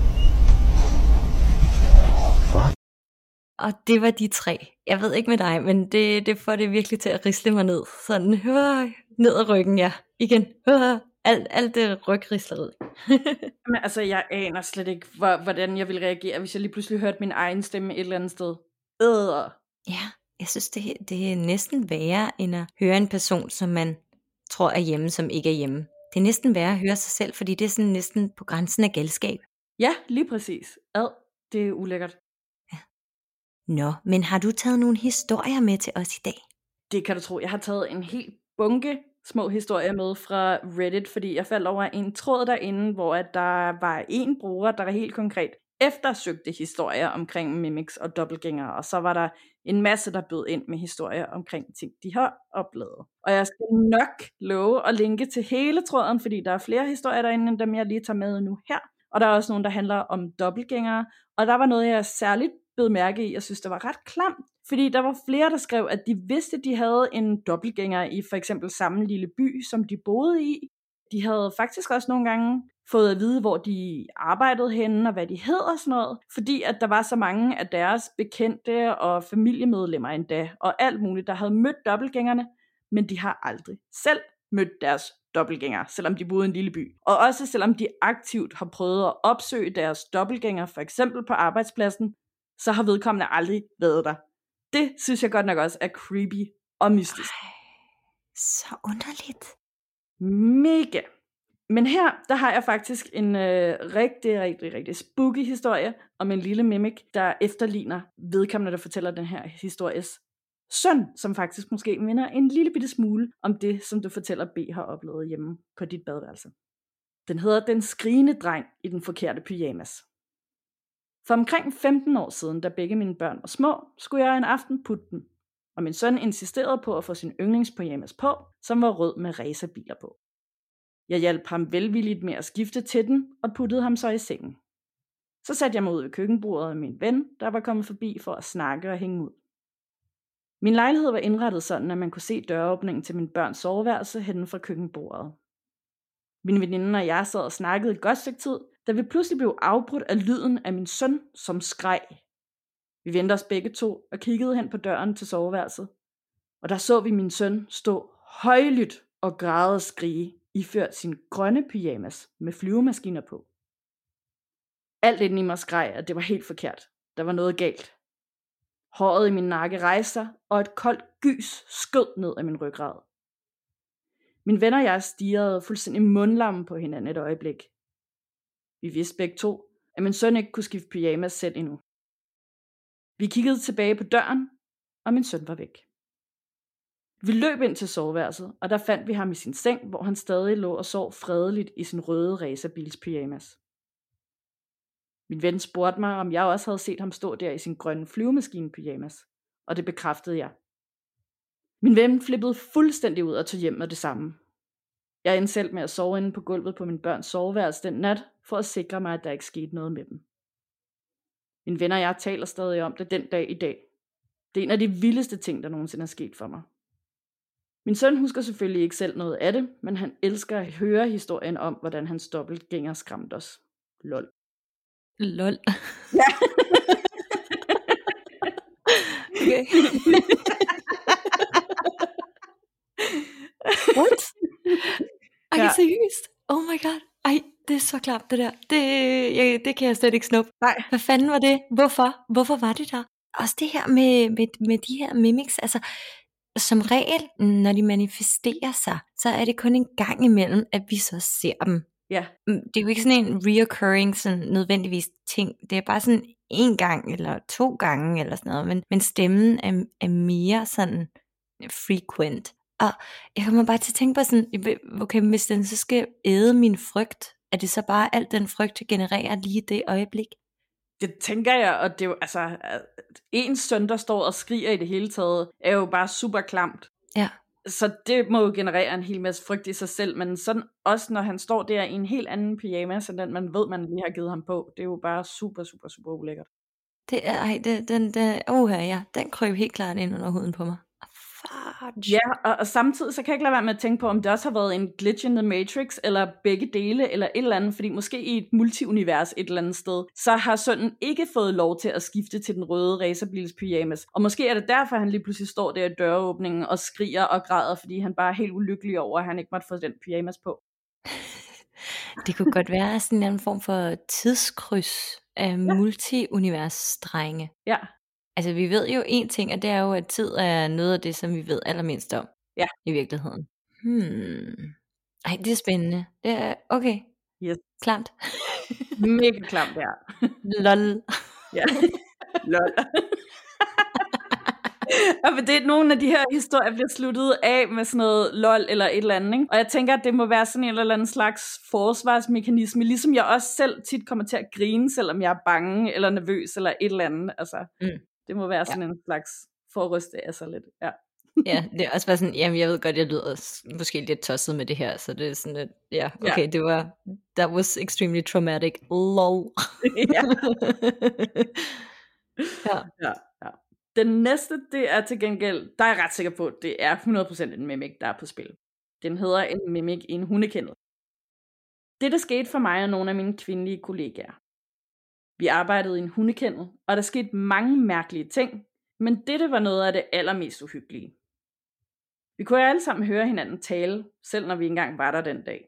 Fuck. Og det var de tre. Jeg ved ikke med dig, men det, det får det virkelig til at risle mig ned. Sådan, hør, ned ad ryggen, ja. Igen, hør, alt, alt det rygrisleriet. Men altså, jeg aner slet ikke, hvor, hvordan jeg ville reagere, hvis jeg lige pludselig hørte min egen stemme et eller andet sted. Øh. Ja, jeg synes, det, det er næsten værre, end at høre en person, som man tror er hjemme, som ikke er hjemme. Det er næsten værre at høre sig selv, fordi det er sådan næsten på grænsen af galskab. Ja, lige præcis. Ad, det er ulækkert. Ja. Nå, men har du taget nogle historier med til os i dag? Det kan du tro. Jeg har taget en helt bunke små historier med fra Reddit, fordi jeg faldt over en tråd derinde, hvor at der var en bruger, der helt konkret eftersøgte historier omkring mimics og dobbeltgængere, og så var der en masse, der bød ind med historier omkring ting, de har oplevet. Og jeg skal nok love at linke til hele tråden, fordi der er flere historier derinde, end dem jeg lige tager med nu her. Og der er også nogle, der handler om dobbeltgængere, og der var noget, jeg særligt bed mærke i, jeg synes, det var ret klamt, fordi der var flere, der skrev, at de vidste, at de havde en dobbeltgænger i for eksempel samme lille by, som de boede i. De havde faktisk også nogle gange fået at vide, hvor de arbejdede henne, og hvad de hed og sådan noget, fordi at der var så mange af deres bekendte og familiemedlemmer endda, og alt muligt, der havde mødt dobbeltgængerne, men de har aldrig selv mødt deres dobbeltgængere, selvom de boede i en lille by. Og også selvom de aktivt har prøvet at opsøge deres dobbeltgængere, for eksempel på arbejdspladsen, så har vedkommende aldrig været der. Det synes jeg godt nok også er creepy og mystisk. Ej, så underligt. Mega. Men her, der har jeg faktisk en øh, rigtig, rigtig, rigtig spooky historie om en lille mimic, der efterligner vedkommende, der fortæller den her histories søn, som faktisk måske minder en lille bitte smule om det, som du fortæller B har oplevet hjemme på dit badeværelse. Den hedder Den skrigende dreng i den forkerte pyjamas. For omkring femten år siden, da begge mine børn var små, skulle jeg en aften putte dem, og min søn insisterede på at få sin yndlingspyjamas på, som var rød med racerbiler på. Jeg hjalp ham velvilligt med at skifte til den, og puttede ham så i sengen. Så satte jeg mig ud ved køkkenbordet af min ven, der var kommet forbi for at snakke og hænge ud. Min lejlighed var indrettet sådan, at man kunne se døråbningen til min børns soveværelse henne fra køkkenbordet. Min veninde og jeg sad og snakkede et godt stykke tid, da vi pludselig blev afbrudt af lyden af min søn, som skreg. Vi vendte os begge to og kiggede hen på døren til soveværelset, og der så vi min søn stå højlydt og græde og skrige, iført sin grønne pyjamas med flyvemaskiner på. Alt inden i mig skreg, at det var helt forkert. Der var noget galt. Håret i min nakke rejste sig, og et koldt gys skød ned af min ryggrad. Min venner og jeg stirrede fuldstændig mundlamme på hinanden et øjeblik. Vi vidste begge to, at min søn ikke kunne skifte pyjamas selv endnu. Vi kiggede tilbage på døren, og min søn var væk. Vi løb ind til soveværelset, og der fandt vi ham i sin seng, hvor han stadig lå og sov fredeligt i sin røde racerbils pyjamas. Min ven spurgte mig, om jeg også havde set ham stå der i sin grønne flyvemaskine pyjamas, og det bekræftede jeg. Min ven flippede fuldstændig ud og tog hjem med det samme. Jeg endte selv med at sove inde på gulvet på min børns soveværelse den nat, for at sikre mig, at der ikke skete noget med dem. Min venner og jeg taler stadig om det den dag i dag. Det er en af de vildeste ting, der nogensinde er sket for mig. Min søn husker selvfølgelig ikke selv noget af det, men han elsker at høre historien om, hvordan hans dobbeltgænger skræmte os. Lol. Lol. Ja. Okay. What? Ej, Ja. seriøst? Oh my god. Ej, det er så klart det der. Det, jeg, det kan jeg slet ikke snuppe. Nej. Hvad fanden var det? Hvorfor? Hvorfor var det der? Også det her med, med, med de her mimics, altså som regel, når de manifesterer sig, så er det kun en gang imellem, at vi så ser dem. Ja. Det er jo ikke sådan en reoccurring sådan nødvendigvis ting. Det er bare sådan en gang eller to gange eller sådan noget. Men, men stemmen er, er mere sådan frequent. Og jeg kommer bare til at tænke på sådan, okay, hvis den så skal æde min frygt, er det så bare alt den frygt, der genererer lige det øjeblik? Det tænker jeg, og det er jo, altså, en søn, der står og skriger i det hele taget, er jo bare super klamt. Ja. Så det må jo generere en hel masse frygt i sig selv, men sådan også når han står der i en helt anden pyjamas, end den man ved, man lige har givet ham på, det er jo bare super, super, super ulækkert. Det er, ej, det, den, den, oh her, ja, den krøb helt klart ind under huden på mig. Fudge. Ja, og, og samtidig så kan jeg ikke lade være med at tænke på, om det også har været en glitch in the Matrix, eller begge dele, eller et eller andet, fordi måske i et multiunivers et eller andet sted, så har sønnen ikke fået lov til at skifte til den røde racerbils pyjamas. Og måske er det derfor, han lige pludselig står der i døråbningen og skriger og græder, fordi han bare er helt ulykkelig over, at han ikke måtte få den pyjamas på. Det kunne godt være sådan en form for tidskryds af multiunivers-strenge. Ja. Altså vi ved jo en ting, og det er jo, at tid er noget af det, som vi ved allermindst om. Ja. I virkeligheden. Hmm. Ej, det er spændende. Det er, okay. Yes. Klamt. Mega klamt, ja. Lol. Ja. Lol. Og det er nogle af de her historier, bliver sluttet af med sådan noget lol eller et eller andet, ikke? Og jeg tænker, at det må være sådan en eller anden slags forsvarsmekanisme, ligesom jeg også selv tit kommer til at grine, selvom jeg er bange eller nervøs eller et eller andet. Altså, Mm. det må være sådan ja. en slags forryste af sig lidt. Ja. Ja, det er også bare sådan, jamen jeg ved godt, jeg lyder s- måske lidt tosset med det her, så det er sådan lidt, ja, okay, Ja. det var, that was extremely traumatic, lol. Ja. Ja. Ja, ja. Den næste, det er til gengæld, der er jeg ret sikker på, at det er hundrede procent en mimik, der er på spil. Den hedder en mimik i en hundekendel. Det, der skete for mig og nogle af mine kvindelige kollegaer. Vi arbejdede i en hundekendel, og der skete mange mærkelige ting, men dette var noget af det allermest uhyggelige. Vi kunne alle sammen høre hinanden tale, selv når vi engang var der den dag.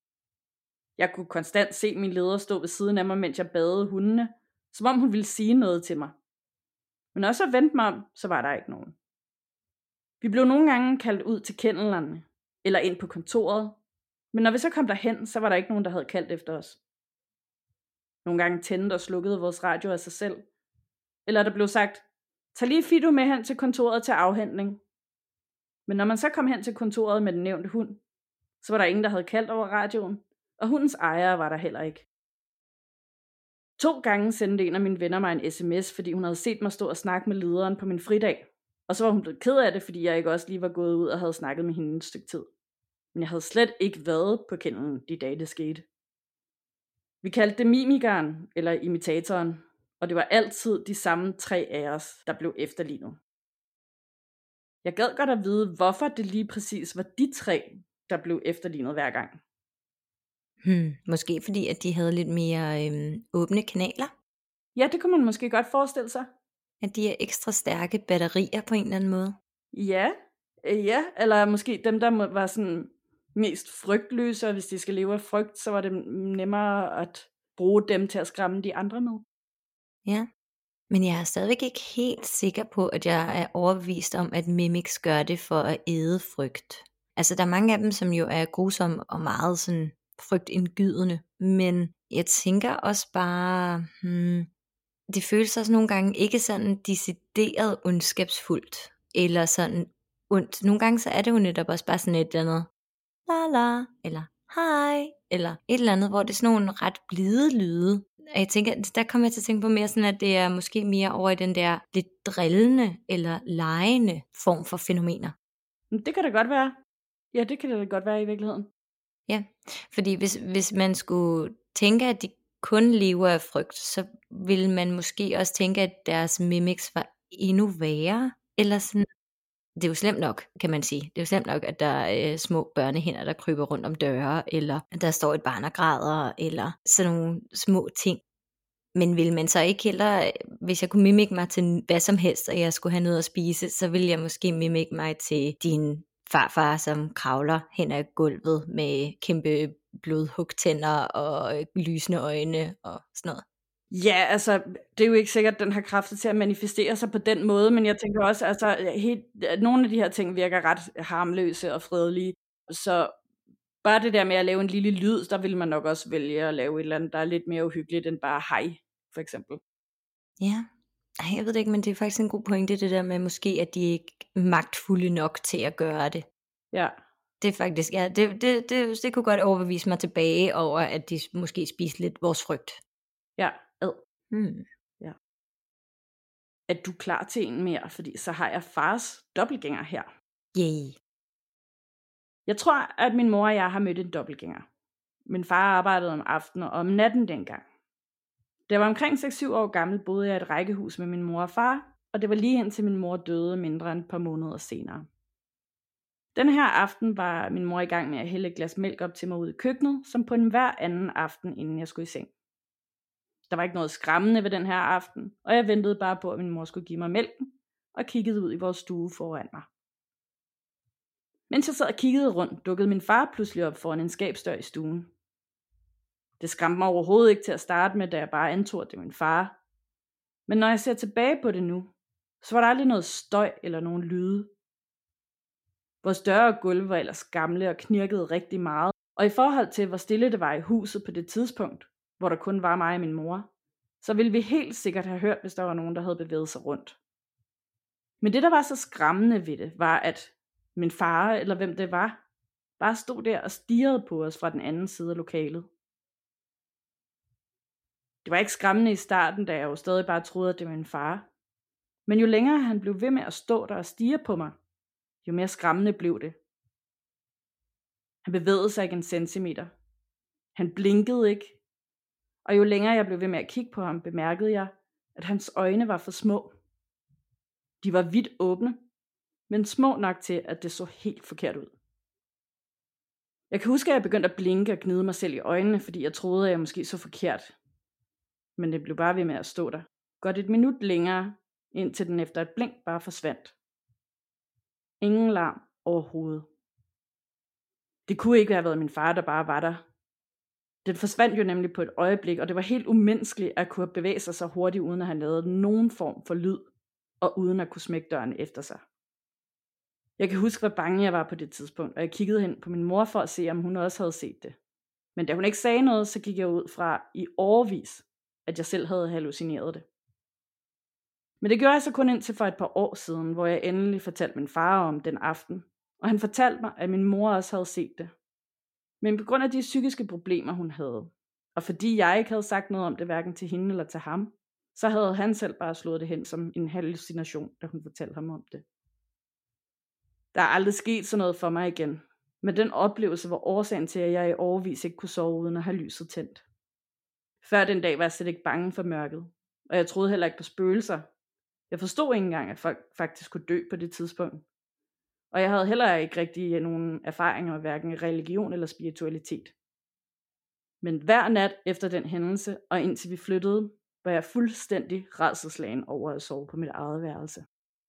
Jeg kunne konstant se min leder stå ved siden af mig, mens jeg badede hundene, som om hun ville sige noget til mig. Men når jeg så vendte mig om, så var der ikke nogen. Vi blev nogle gange kaldt ud til kennelerne, eller ind på kontoret, men når vi så kom derhen, så var der ikke nogen, der havde kaldt efter os. Nogle gange tændte og slukkede vores radio af sig selv, eller der blev sagt, tag lige Fido med hen til kontoret til afhentning. Men når man så kom hen til kontoret med den nævnte hund, så var der ingen, der havde kaldt over radioen, og hundens ejer var der heller ikke. To gange sendte en af mine venner mig en sms, fordi hun havde set mig stå og snakke med lederen på min fridag. Og så var hun blevet ked af det, fordi jeg ikke også lige var gået ud og havde snakket med hende et stykke tid. Men jeg havde slet ikke været på kennelen de dage, det skete. Vi kaldte det mimikeren, eller imitatoren, og det var altid de samme tre af os, der blev efterlignet. Jeg gad godt at vide, hvorfor det lige præcis var de tre, der blev efterlignet hver gang. Hmm, måske fordi, at de havde lidt mere øhm, åbne kanaler. Ja, det kunne man måske godt forestille sig. At de er ekstra stærke batterier på en eller anden måde. Ja, øh, ja, eller måske dem, der må- var sådan mest frygtløse, og hvis de skal leve af frygt, så var det nemmere at bruge dem til at skræmme de andre med. Ja, men jeg er stadigvæk ikke helt sikker på, at jeg er overbevist om, at mimics gør det for at æde frygt. Altså, der er mange af dem, som jo er grusomme og meget sådan frygtindgydende, men jeg tænker også bare, hmm, det føles også nogle gange ikke sådan decideret ondskabsfuldt, eller sådan ondt. Nogle gange så er det jo netop også bare sådan et eller andet, la la, eller hej, eller et eller andet, hvor det er sådan nogle ret blide lyde. Og jeg tænker, der kommer jeg til at tænke på mere sådan, at det er måske mere over i den der lidt drillende eller legende form for fænomener. Men det kan da godt være. Ja, det kan det da godt være i virkeligheden. Ja, fordi hvis, hvis man skulle tænke, at de kun lever af frygt, så ville man måske også tænke, at deres mimics var endnu værre. Eller sådan, det er jo slemt nok, kan man sige. Det er jo slemt nok, at der er øh, små børnehænder, der kryber rundt om døre, eller at der står et barn og græder, eller sådan nogle små ting. Men vil man så ikke heller, hvis jeg kunne mimikke mig til hvad som helst, og jeg skulle have noget at spise, så ville jeg måske mimikke mig til din farfar, som kravler hen ad gulvet med kæmpe blodhugtænder og lysende øjne og sådan noget. Ja, altså, det er jo ikke sikkert, at den har kræfter til at manifestere sig på den måde, men jeg tænker også, altså, helt, at nogle af de her ting virker ret harmløse og fredelige, så bare det der med at lave en lille lyd, der vil man nok også vælge at lave et eller andet, der er lidt mere uhyggeligt end bare hej, for eksempel. Ja, ej, jeg ved det ikke, men det er faktisk en god pointe, det der med måske, at de ikke er magtfulde nok til at gøre det. Ja. Det er faktisk, ja, det, det, det, det kunne godt overbevise mig tilbage over, at de måske spiser lidt vores frygt. Ja, ad. Hmm. Ja. Er du klar til en mere? Fordi så har jeg fars dobbeltgænger her. Yay. Jeg tror, at min mor og jeg har mødt en dobbeltgænger. Min far arbejdede om aftenen og om natten dengang. Da jeg var omkring seks syv år gammel, boede jeg i et rækkehus med min mor og far, og det var lige indtil min mor døde mindre end et par måneder senere. Den her aften var min mor i gang med at hælde et glas mælk op til mig ude i køkkenet, som på en hver anden aften, inden jeg skulle i seng. Der var ikke noget skræmmende ved den her aften, og jeg ventede bare på, at min mor skulle give mig mælken, og kiggede ud i vores stue foran mig. Mens jeg sad og kiggede rundt, dukkede min far pludselig op foran en skabsdør i stuen. Det skræmte mig overhovedet ikke til at starte med, da jeg bare antog, at det var min far. Men når jeg ser tilbage på det nu, så var der aldrig noget støj eller nogen lyde. Vores døre og gulve var ellers gamle og knirkede rigtig meget, og i forhold til, hvor stille det var i huset på det tidspunkt, hvor der kun var mig og min mor, så ville vi helt sikkert have hørt, hvis der var nogen, der havde bevæget sig rundt. Men det, der var så skræmmende ved det, var, at min far, eller hvem det var, bare stod der og stirrede på os fra den anden side af lokalet. Det var ikke skræmmende i starten, da jeg jo stadig bare troede, at det var min far. Men jo længere han blev ved med at stå der og stirre på mig, jo mere skræmmende blev det. Han bevægede sig ikke en centimeter. Han blinkede ikke. Og jo længere jeg blev ved med at kigge på ham, bemærkede jeg, at hans øjne var for små. De var vidt åbne, men små nok til, at det så helt forkert ud. Jeg kan huske, at jeg begyndte at blinke og gnide mig selv i øjnene, fordi jeg troede, at jeg måske så forkert. Men det blev bare ved med at stå der. Godt et minut længere, indtil den efter et blink bare forsvandt. Ingen larm overhovedet. Det kunne ikke have været min far, der bare var der. Den forsvandt jo nemlig på et øjeblik, og det var helt umenneskeligt at kunne bevæge sig så hurtigt, uden at have lavet nogen form for lyd, og uden at kunne smække døren efter sig. Jeg kan huske, hvor bange jeg var på det tidspunkt, og jeg kiggede hen på min mor for at se, om hun også havde set det. Men da hun ikke sagde noget, så gik jeg ud fra i årevis, at jeg selv havde hallucineret det. Men det gjorde jeg så kun indtil for et par år siden, hvor jeg endelig fortalte min far om den aften, og han fortalte mig, at min mor også havde set det. Men på grund af de psykiske problemer, hun havde, og fordi jeg ikke havde sagt noget om det, hverken til hende eller til ham, så havde han selv bare slået det hen som en hallucination, da hun fortalte ham om det. Der er aldrig sket sådan noget for mig igen, men den oplevelse var årsagen til, at jeg i årevis ikke kunne sove uden at have lyset tændt. Før den dag var jeg slet ikke bange for mørket, og jeg troede heller ikke på spøgelser. Jeg forstod ikke engang, at folk faktisk kunne dø på det tidspunkt. Og jeg havde heller ikke rigtig nogen erfaringer med hverken religion eller spiritualitet. Men hver nat efter den hændelse, og indtil vi flyttede, var jeg fuldstændig rædselsslagen over at sove på mit eget værelse.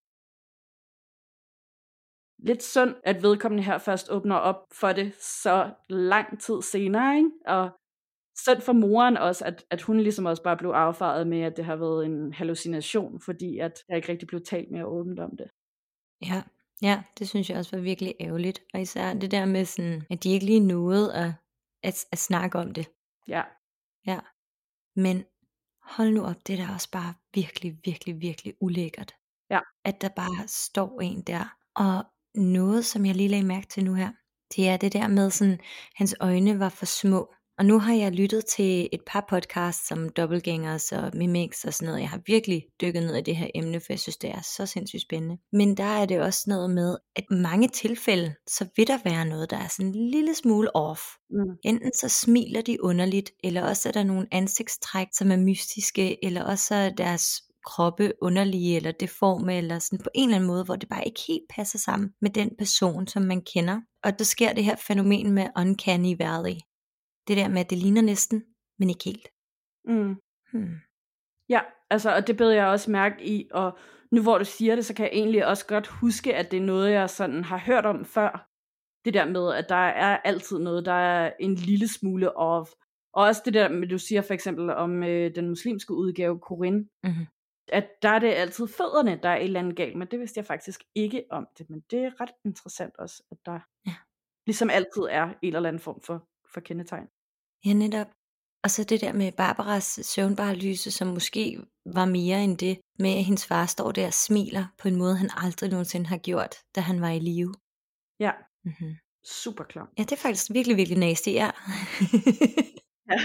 Lidt synd, at vedkommende her først åbner op for det så lang tid senere, ikke? Og synd for moren også, at, at hun ligesom også bare blev affaret med, at det har været en hallucination, fordi at jeg ikke rigtig blev talt mere åbent om det. Ja, ja, det synes jeg også var virkelig ærgerligt. Og især det der med sådan, at de ikke lige nåede at, at, at snakke om det. Ja. Ja, men hold nu op, det er da også bare virkelig, virkelig, virkelig ulækkert. Ja. At der bare står en der. Og noget, som jeg lige lagde mærke til nu her, det er det der med sådan, hans øjne var for små. Og nu har jeg lyttet til et par podcasts som Doppelgangers og Mimics og sådan noget. Jeg har virkelig dykket ned i det her emne, for jeg synes, det er så sindssygt spændende. Men der er det også noget med, at mange tilfælde, så vil der være noget, der er sådan en lille smule off. Mm. Enten så smiler de underligt, eller også er der nogle ansigtstræk, som er mystiske, eller også er deres kroppe underlige eller deforme, eller sådan på en eller anden måde, hvor det bare ikke helt passer sammen med den person, som man kender. Og der sker det her fænomen med Uncanny Valley. Det der med, at det ligner næsten, men ikke helt. Mm. Hmm. Ja, altså, og det bed jeg også mærke i, og nu hvor du siger det, så kan jeg egentlig også godt huske, at det er noget, jeg sådan har hørt om før. Det der med, at der er altid noget, der er en lille smule off. Og også det der med, du siger for eksempel om øh, den muslimske udgave, Korin, Mm-hmm. at der er det altid fødderne, der er et eller andet galt, men det vidste jeg faktisk ikke om det, men det er ret interessant også, at der Ja. ligesom altid er en eller anden form for, for kendetegn. Ja, netop. Og så det der med Barbaras søvnparalyse, som måske var mere end det, med at hendes far står der og smiler på en måde, han aldrig nogensinde har gjort, da han var i live. Ja, Mm-hmm. super klam. Ja, det er faktisk virkelig, virkelig nasty, ja. Ja.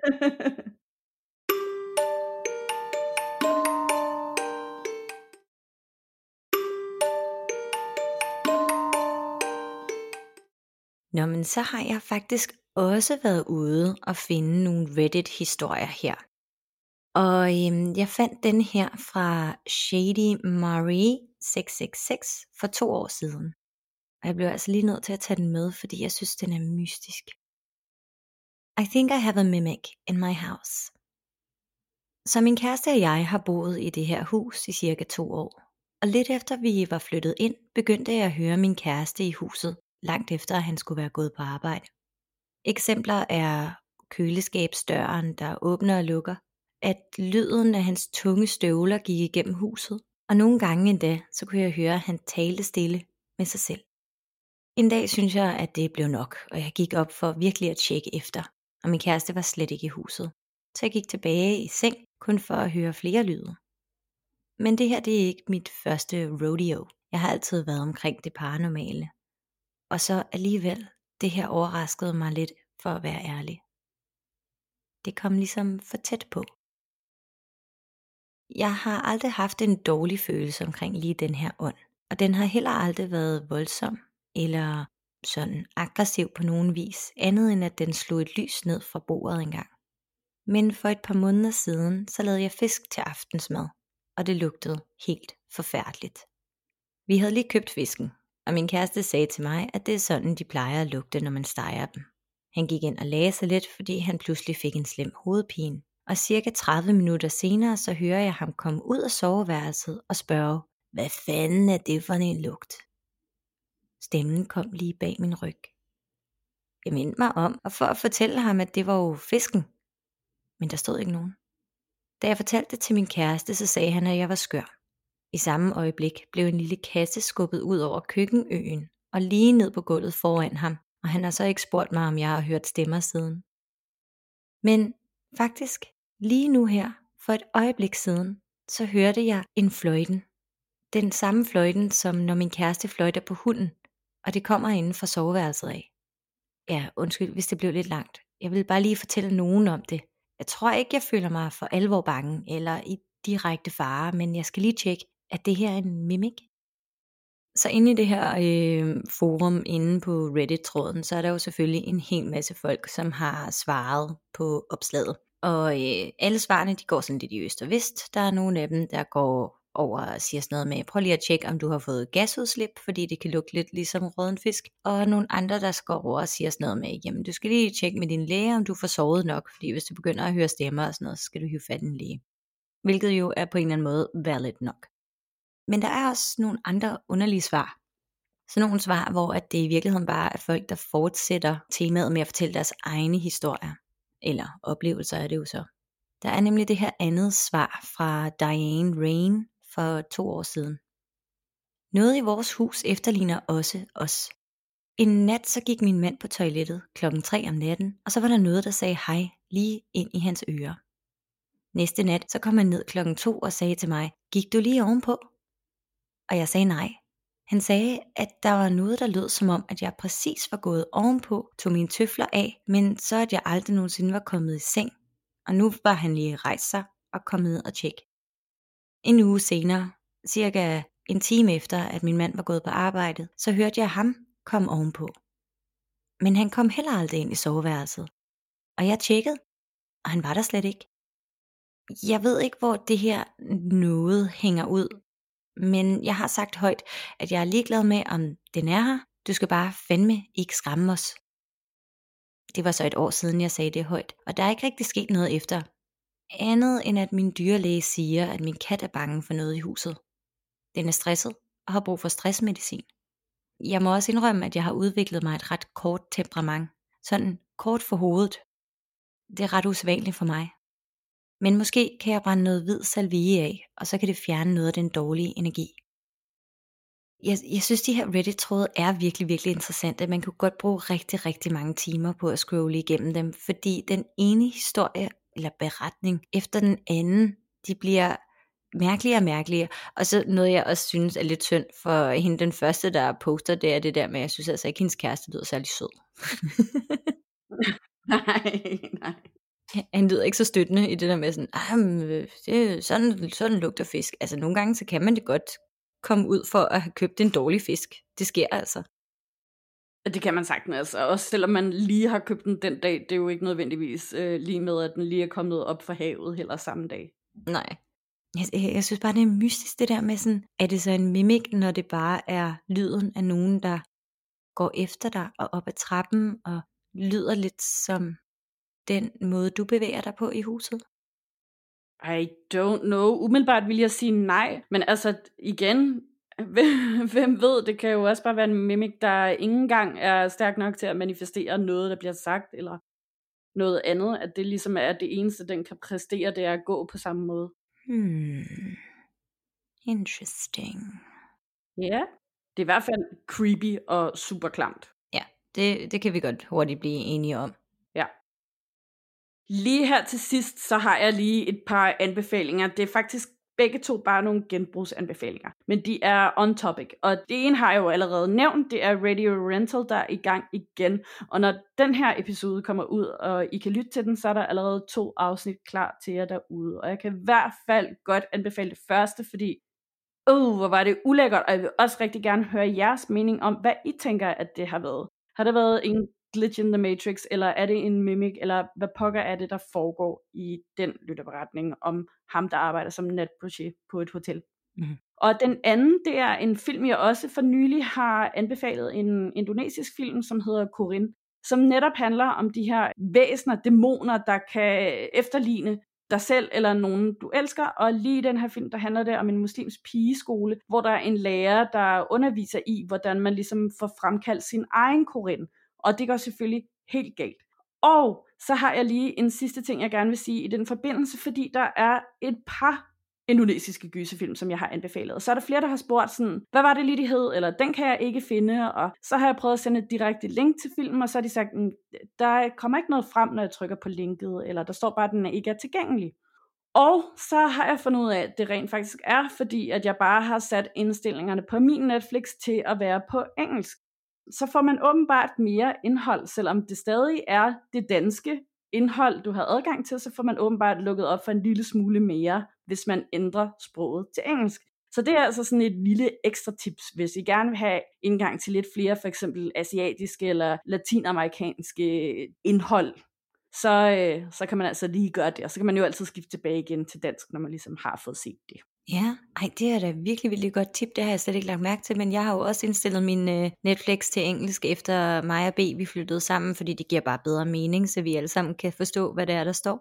Nå, men så har jeg faktisk også været ude og finde nogle Reddit-historier her. Og øhm, jeg fandt den her fra Shady Marie seks seks seks for to år siden. Og jeg blev altså lige nødt til at tage den med, fordi jeg synes, den er mystisk. I think I have a mimic in my house. Så min kæreste og jeg har boet i det her hus i cirka to år. Og lidt efter vi var flyttet ind, begyndte jeg at høre min kæreste i huset, langt efter at han skulle være gået på arbejde. Eksempler er køleskabsdøren, der åbner og lukker, at lyden af hans tunge støvler gik igennem huset, og nogle gange endda, så kunne jeg høre, at han talte stille med sig selv. En dag synes jeg, at det blev nok, og jeg gik op for virkelig at tjekke efter, og min kæreste var slet ikke i huset. Så jeg gik tilbage i seng, kun for at høre flere lyde. Men det her, det er ikke mit første rodeo. Jeg har altid været omkring det paranormale. Og så alligevel, det her overraskede mig lidt, for at være ærlig. Det kom ligesom for tæt på. Jeg har aldrig haft en dårlig følelse omkring lige den her ånd, og den har heller aldrig været voldsom, eller sådan aggressiv på nogen vis, andet end at den slog et lys ned fra bordet engang. Men for et par måneder siden, så lavede jeg fisk til aftensmad, og det lugtede helt forfærdeligt. Vi havde lige købt fisken, og min kæreste sagde til mig, at det er sådan, de plejer at lugte, når man steger dem. Han gik ind og lagde sig lidt, fordi han pludselig fik en slem hovedpine. Og cirka tredive minutter senere, så hører jeg ham komme ud af soveværelset og spørge, hvad fanden er det for en lugt? Stemmen kom lige bag min ryg. Jeg vendte mig om, og for at fortælle ham, at det var jo fisken. Men der stod ikke nogen. Da jeg fortalte det til min kæreste, så sagde han, at jeg var skør. I samme øjeblik blev en lille kasse skubbet ud over køkkenøen og lige ned på gulvet foran ham, og han har så ikke spurgt mig, om jeg har hørt stemmer siden. Men faktisk, lige nu her, for et øjeblik siden, så hørte jeg en fløjten. Den samme fløjten, som når min kæreste fløjter på hunden, og det kommer inden for soveværelset af. Ja, undskyld, hvis det blev lidt langt. Jeg vil bare lige fortælle nogen om det. Jeg tror ikke, jeg føler mig for alvor bange eller i direkte fare, men jeg skal lige tjekke, at det her er en mimik. Så inde i det her øh, forum inde på Reddit-tråden, så er der jo selvfølgelig en hel masse folk, som har svaret på opslaget. Og øh, alle svarene, de går sådan lidt i øst og vest. Der er nogle af dem, der går over og siger sådan noget med, prøv lige at tjekke, om du har fået gasudslip, fordi det kan lugte lidt ligesom rådden fisk. Og nogle andre, der går over og siger sådan noget med, jamen du skal lige tjekke med din læge, om du får sovet nok, fordi hvis du begynder at høre stemmer og sådan noget, så skal du hive fat i en læge. Hvilket jo er på en eller anden måde valid nok. Men der er også nogle andre underlige svar. Så nogle svar, hvor at det i virkeligheden bare er folk, der fortsætter temaet med at fortælle deres egne historier. Eller oplevelser er det jo så. Der er nemlig det her andet svar fra Diane Rain for to år siden. Noget i vores hus efterligner også os. En nat så gik min mand på toilettet klokken tre om natten, og så var der noget, der sagde hej lige ind i hans ører. Næste nat så kom han ned klokken to og sagde til mig, gik du lige ovenpå? Og jeg sagde nej. Han sagde, at der var noget, der lød som om, at jeg præcis var gået ovenpå, tog mine tøfler af, men så at jeg aldrig nogensinde var kommet i seng. Og nu var han lige rejst sig og kommet ned og tjekke. En uge senere, cirka en time efter, at min mand var gået på arbejdet, så hørte jeg ham komme ovenpå. Men han kom heller aldrig ind i soveværelset. Og jeg tjekkede, og han var der slet ikke. Jeg ved ikke, hvor det her noget hænger ud, men jeg har sagt højt, at jeg er ligeglad med, om den er her. Du skal bare fandme ikke skræmme os. Det var så et år siden, jeg sagde det højt, og der er ikke rigtig sket noget efter. Andet end at min dyrlæge siger, at min kat er bange for noget i huset. Den er stresset og har brug for stressmedicin. Jeg må også indrømme, at jeg har udviklet mig et ret kort temperament. Sådan kort for hovedet. Det er ret usædvanligt for mig. Men måske kan jeg brænde noget hvid salvie af, og så kan det fjerne noget af den dårlige energi. Jeg, jeg synes, de her Reddit-tråde er virkelig, virkelig interessante. Man kunne godt bruge rigtig, rigtig mange timer på at scrolle igennem dem, fordi den ene historie eller beretning efter den anden, de bliver mærkeligere og mærkeligere. Og så noget, jeg også synes er lidt synd for hende, den første, der poster, det er det der med, jeg synes altså ikke, hendes kæreste lyder særlig sød. nej, nej. Han lyder ikke så støttende i det der med sådan, ah, det, sådan, sådan lugter fisk. Altså nogle gange, så kan man det godt komme ud for at have købt en dårlig fisk. Det sker altså. Det kan man sagtens, altså. Også selvom man lige har købt den den dag, det er jo ikke nødvendigvis øh, lige med, at den lige er kommet op fra havet heller samme dag. Nej. Jeg, jeg, jeg synes bare, det er mystisk det der med sådan, er det så en mimik, når det bare er lyden af nogen, der går efter dig og op ad trappen og lyder lidt som den måde, du bevæger dig på i huset? I don't know. Umiddelbart vil jeg sige nej, men altså igen, hvem ved, det kan jo også bare være en mimik, der ikke engang er stærk nok til at manifestere noget, der bliver sagt, eller noget andet, at det ligesom er det eneste, den kan præstere, det er at gå på samme måde. Hmm. Interesting. Ja, yeah. Det er i hvert fald creepy og super klamt. Ja, det, det kan vi godt hurtigt blive enige om. Ja. Lige her til sidst, så har jeg lige et par anbefalinger. Det er faktisk begge to bare nogle genbrugsanbefalinger. Men de er on topic. Og det ene har jeg jo allerede nævnt, det er Radio Rental, der er i gang igen. Og når den her episode kommer ud, og I kan lytte til den, så er der allerede to afsnit klar til jer derude. Og jeg kan i hvert fald godt anbefale det første, fordi uh, hvor var det ulækkert. Og jeg vil også rigtig gerne høre jeres mening om, hvad I tænker, at det har været. Har det været en glitch in the matrix, eller er det en mimik, eller hvad pokker er det, der foregår i den lytterberetning om ham, der arbejder som natportier på et hotel. Mm-hmm. Og den anden, det er en film, jeg også for nylig har anbefalet, en indonesisk film, som hedder Corin, som netop handler om de her væsener, dæmoner, der kan efterligne dig selv eller nogen, du elsker. Og lige i den her film, der handler det om en muslimsk pigeskole, hvor der er en lærer, der underviser i, hvordan man ligesom får fremkaldt sin egen koran. Og det går selvfølgelig helt galt. Og så har jeg lige en sidste ting, jeg gerne vil sige i den forbindelse, fordi der er et par indonesiske gyserfilm, som jeg har anbefalet. Og så er der flere, der har spurgt sådan, hvad var det lige, de hed, eller den kan jeg ikke finde, og så har jeg prøvet at sende et direkte link til filmen, og så har de sagt, der kommer ikke noget frem, når jeg trykker på linket, eller der står bare, at den ikke er tilgængelig. Og så har jeg fundet ud af, at det rent faktisk er, fordi at jeg bare har sat indstillingerne på min Netflix til at være på engelsk. Så får man åbenbart mere indhold, selvom det stadig er det danske indhold, du har adgang til, så får man åbenbart lukket op for en lille smule mere, hvis man ændrer sproget til engelsk. Så det er altså sådan et lille ekstra tips, hvis I gerne vil have indgang til lidt flere, for eksempel asiatiske eller latinamerikanske indhold, så, øh, så kan man altså lige gøre det, og så kan man jo altid skifte tilbage igen til dansk, når man ligesom har fået set det. Ja, ej, det er da virkelig, virkelig godt tip, det har jeg slet ikke lagt mærke til, men jeg har jo også indstillet min øh, Netflix til engelsk, efter mig og B, vi flyttede sammen, fordi det giver bare bedre mening, så vi alle sammen kan forstå, hvad det er, der står.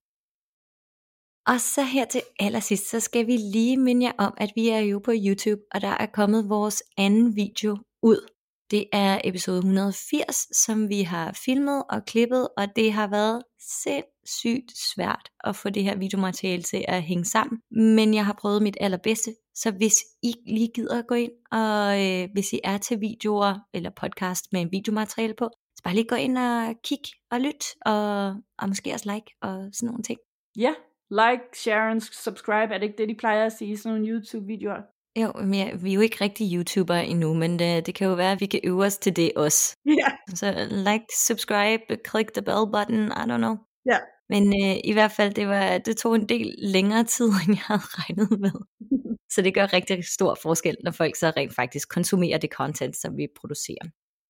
Og så her til allersidst, så skal vi lige minde jer om, at vi er jo på YouTube, og der er kommet vores anden video ud. Det er episode et hundrede og firs, som vi har filmet og klippet, og det har været sindssygt svært at få det her videomateriale til at hænge sammen. Men jeg har prøvet mit allerbedste, så hvis I lige gider at gå ind, og øh, hvis I er til videoer eller podcast med en videomateriale på, så bare lige gå ind og kig og lyt, og, og måske også like og sådan nogle ting. Ja, like, share and subscribe, er det ikke det, de plejer at sige i sådan nogle YouTube-videoer? Jo, men ja, vi er jo ikke rigtig YouTuber endnu, men det, det kan jo være, at vi kan øve os til det også. Ja. Yeah. Så like, subscribe, click the bell button, I don't know. Ja. Yeah. Men øh, i hvert fald, det, var, det tog en del længere tid, end jeg havde regnet med. Så det gør rigtig stor forskel, når folk så rent faktisk konsumerer det content, som vi producerer.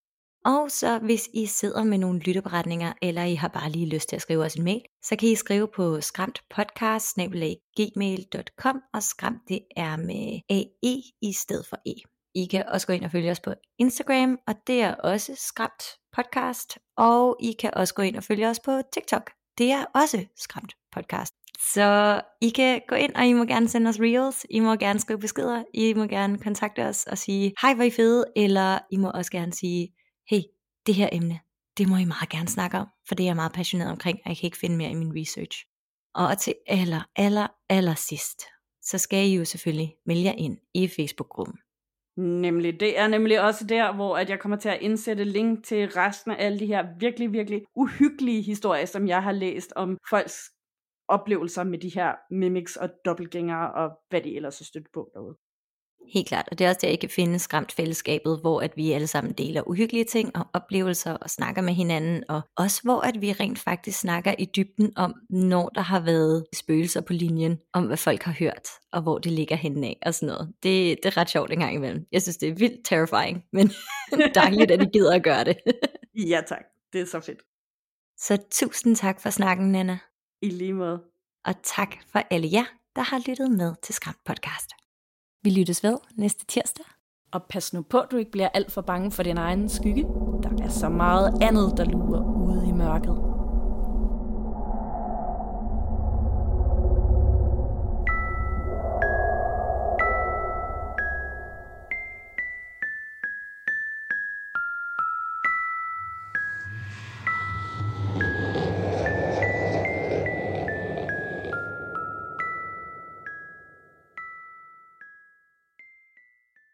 Og så hvis I sidder med nogle lytteberetninger, eller I har bare lige lyst til at skrive os en mail, så kan I skrive på skramtpodcast bindestreg gmail punktum com, og skramt det er med A E i stedet for E. I kan også gå ind og følge os på Instagram, og det er også skramt podcast, og I kan også gå ind og følge os på TikTok. Det er også skramt podcast. Så I kan gå ind, og I må gerne sende os reels, I må gerne skrive beskeder, I må gerne kontakte os og sige, hej hvor I fede, eller I må også gerne sige, hey, det her emne, det må I meget gerne snakke om, for det er jeg meget passioneret omkring, og jeg kan ikke finde mere i min research. Og til aller, aller, aller sidst, så skal I jo selvfølgelig melde jer ind i Facebook-gruppen. Nemlig, det er nemlig også der, hvor at jeg kommer til at indsætte link til resten af alle de her virkelig, virkelig uhyggelige historier, som jeg har læst om folks oplevelser med de her mimics og dobbeltgængere, og hvad de ellers har stødt på derude. Helt klart, og det er også der, I kan finde skræmt fællesskabet, hvor at vi alle sammen deler uhyggelige ting og oplevelser og snakker med hinanden, og også hvor at vi rent faktisk snakker i dybden om, når der har været spøgelser på linjen, om hvad folk har hørt, og hvor det ligger henne af og sådan noget. Det, det er ret sjovt en gang imellem. Jeg synes, det er vildt terrifying, men dejligt, at I gider at gøre det. Ja tak, det er så fedt. Så tusind tak for snakken, Nanna. I lige måde. Og tak for alle jer, der har lyttet med til Skræmt Podcast. Vi lyttes ved næste tirsdag. Og pas nu på, at du ikke bliver alt for bange for din egen skygge. Der er så meget andet, der lurer ude i mørket.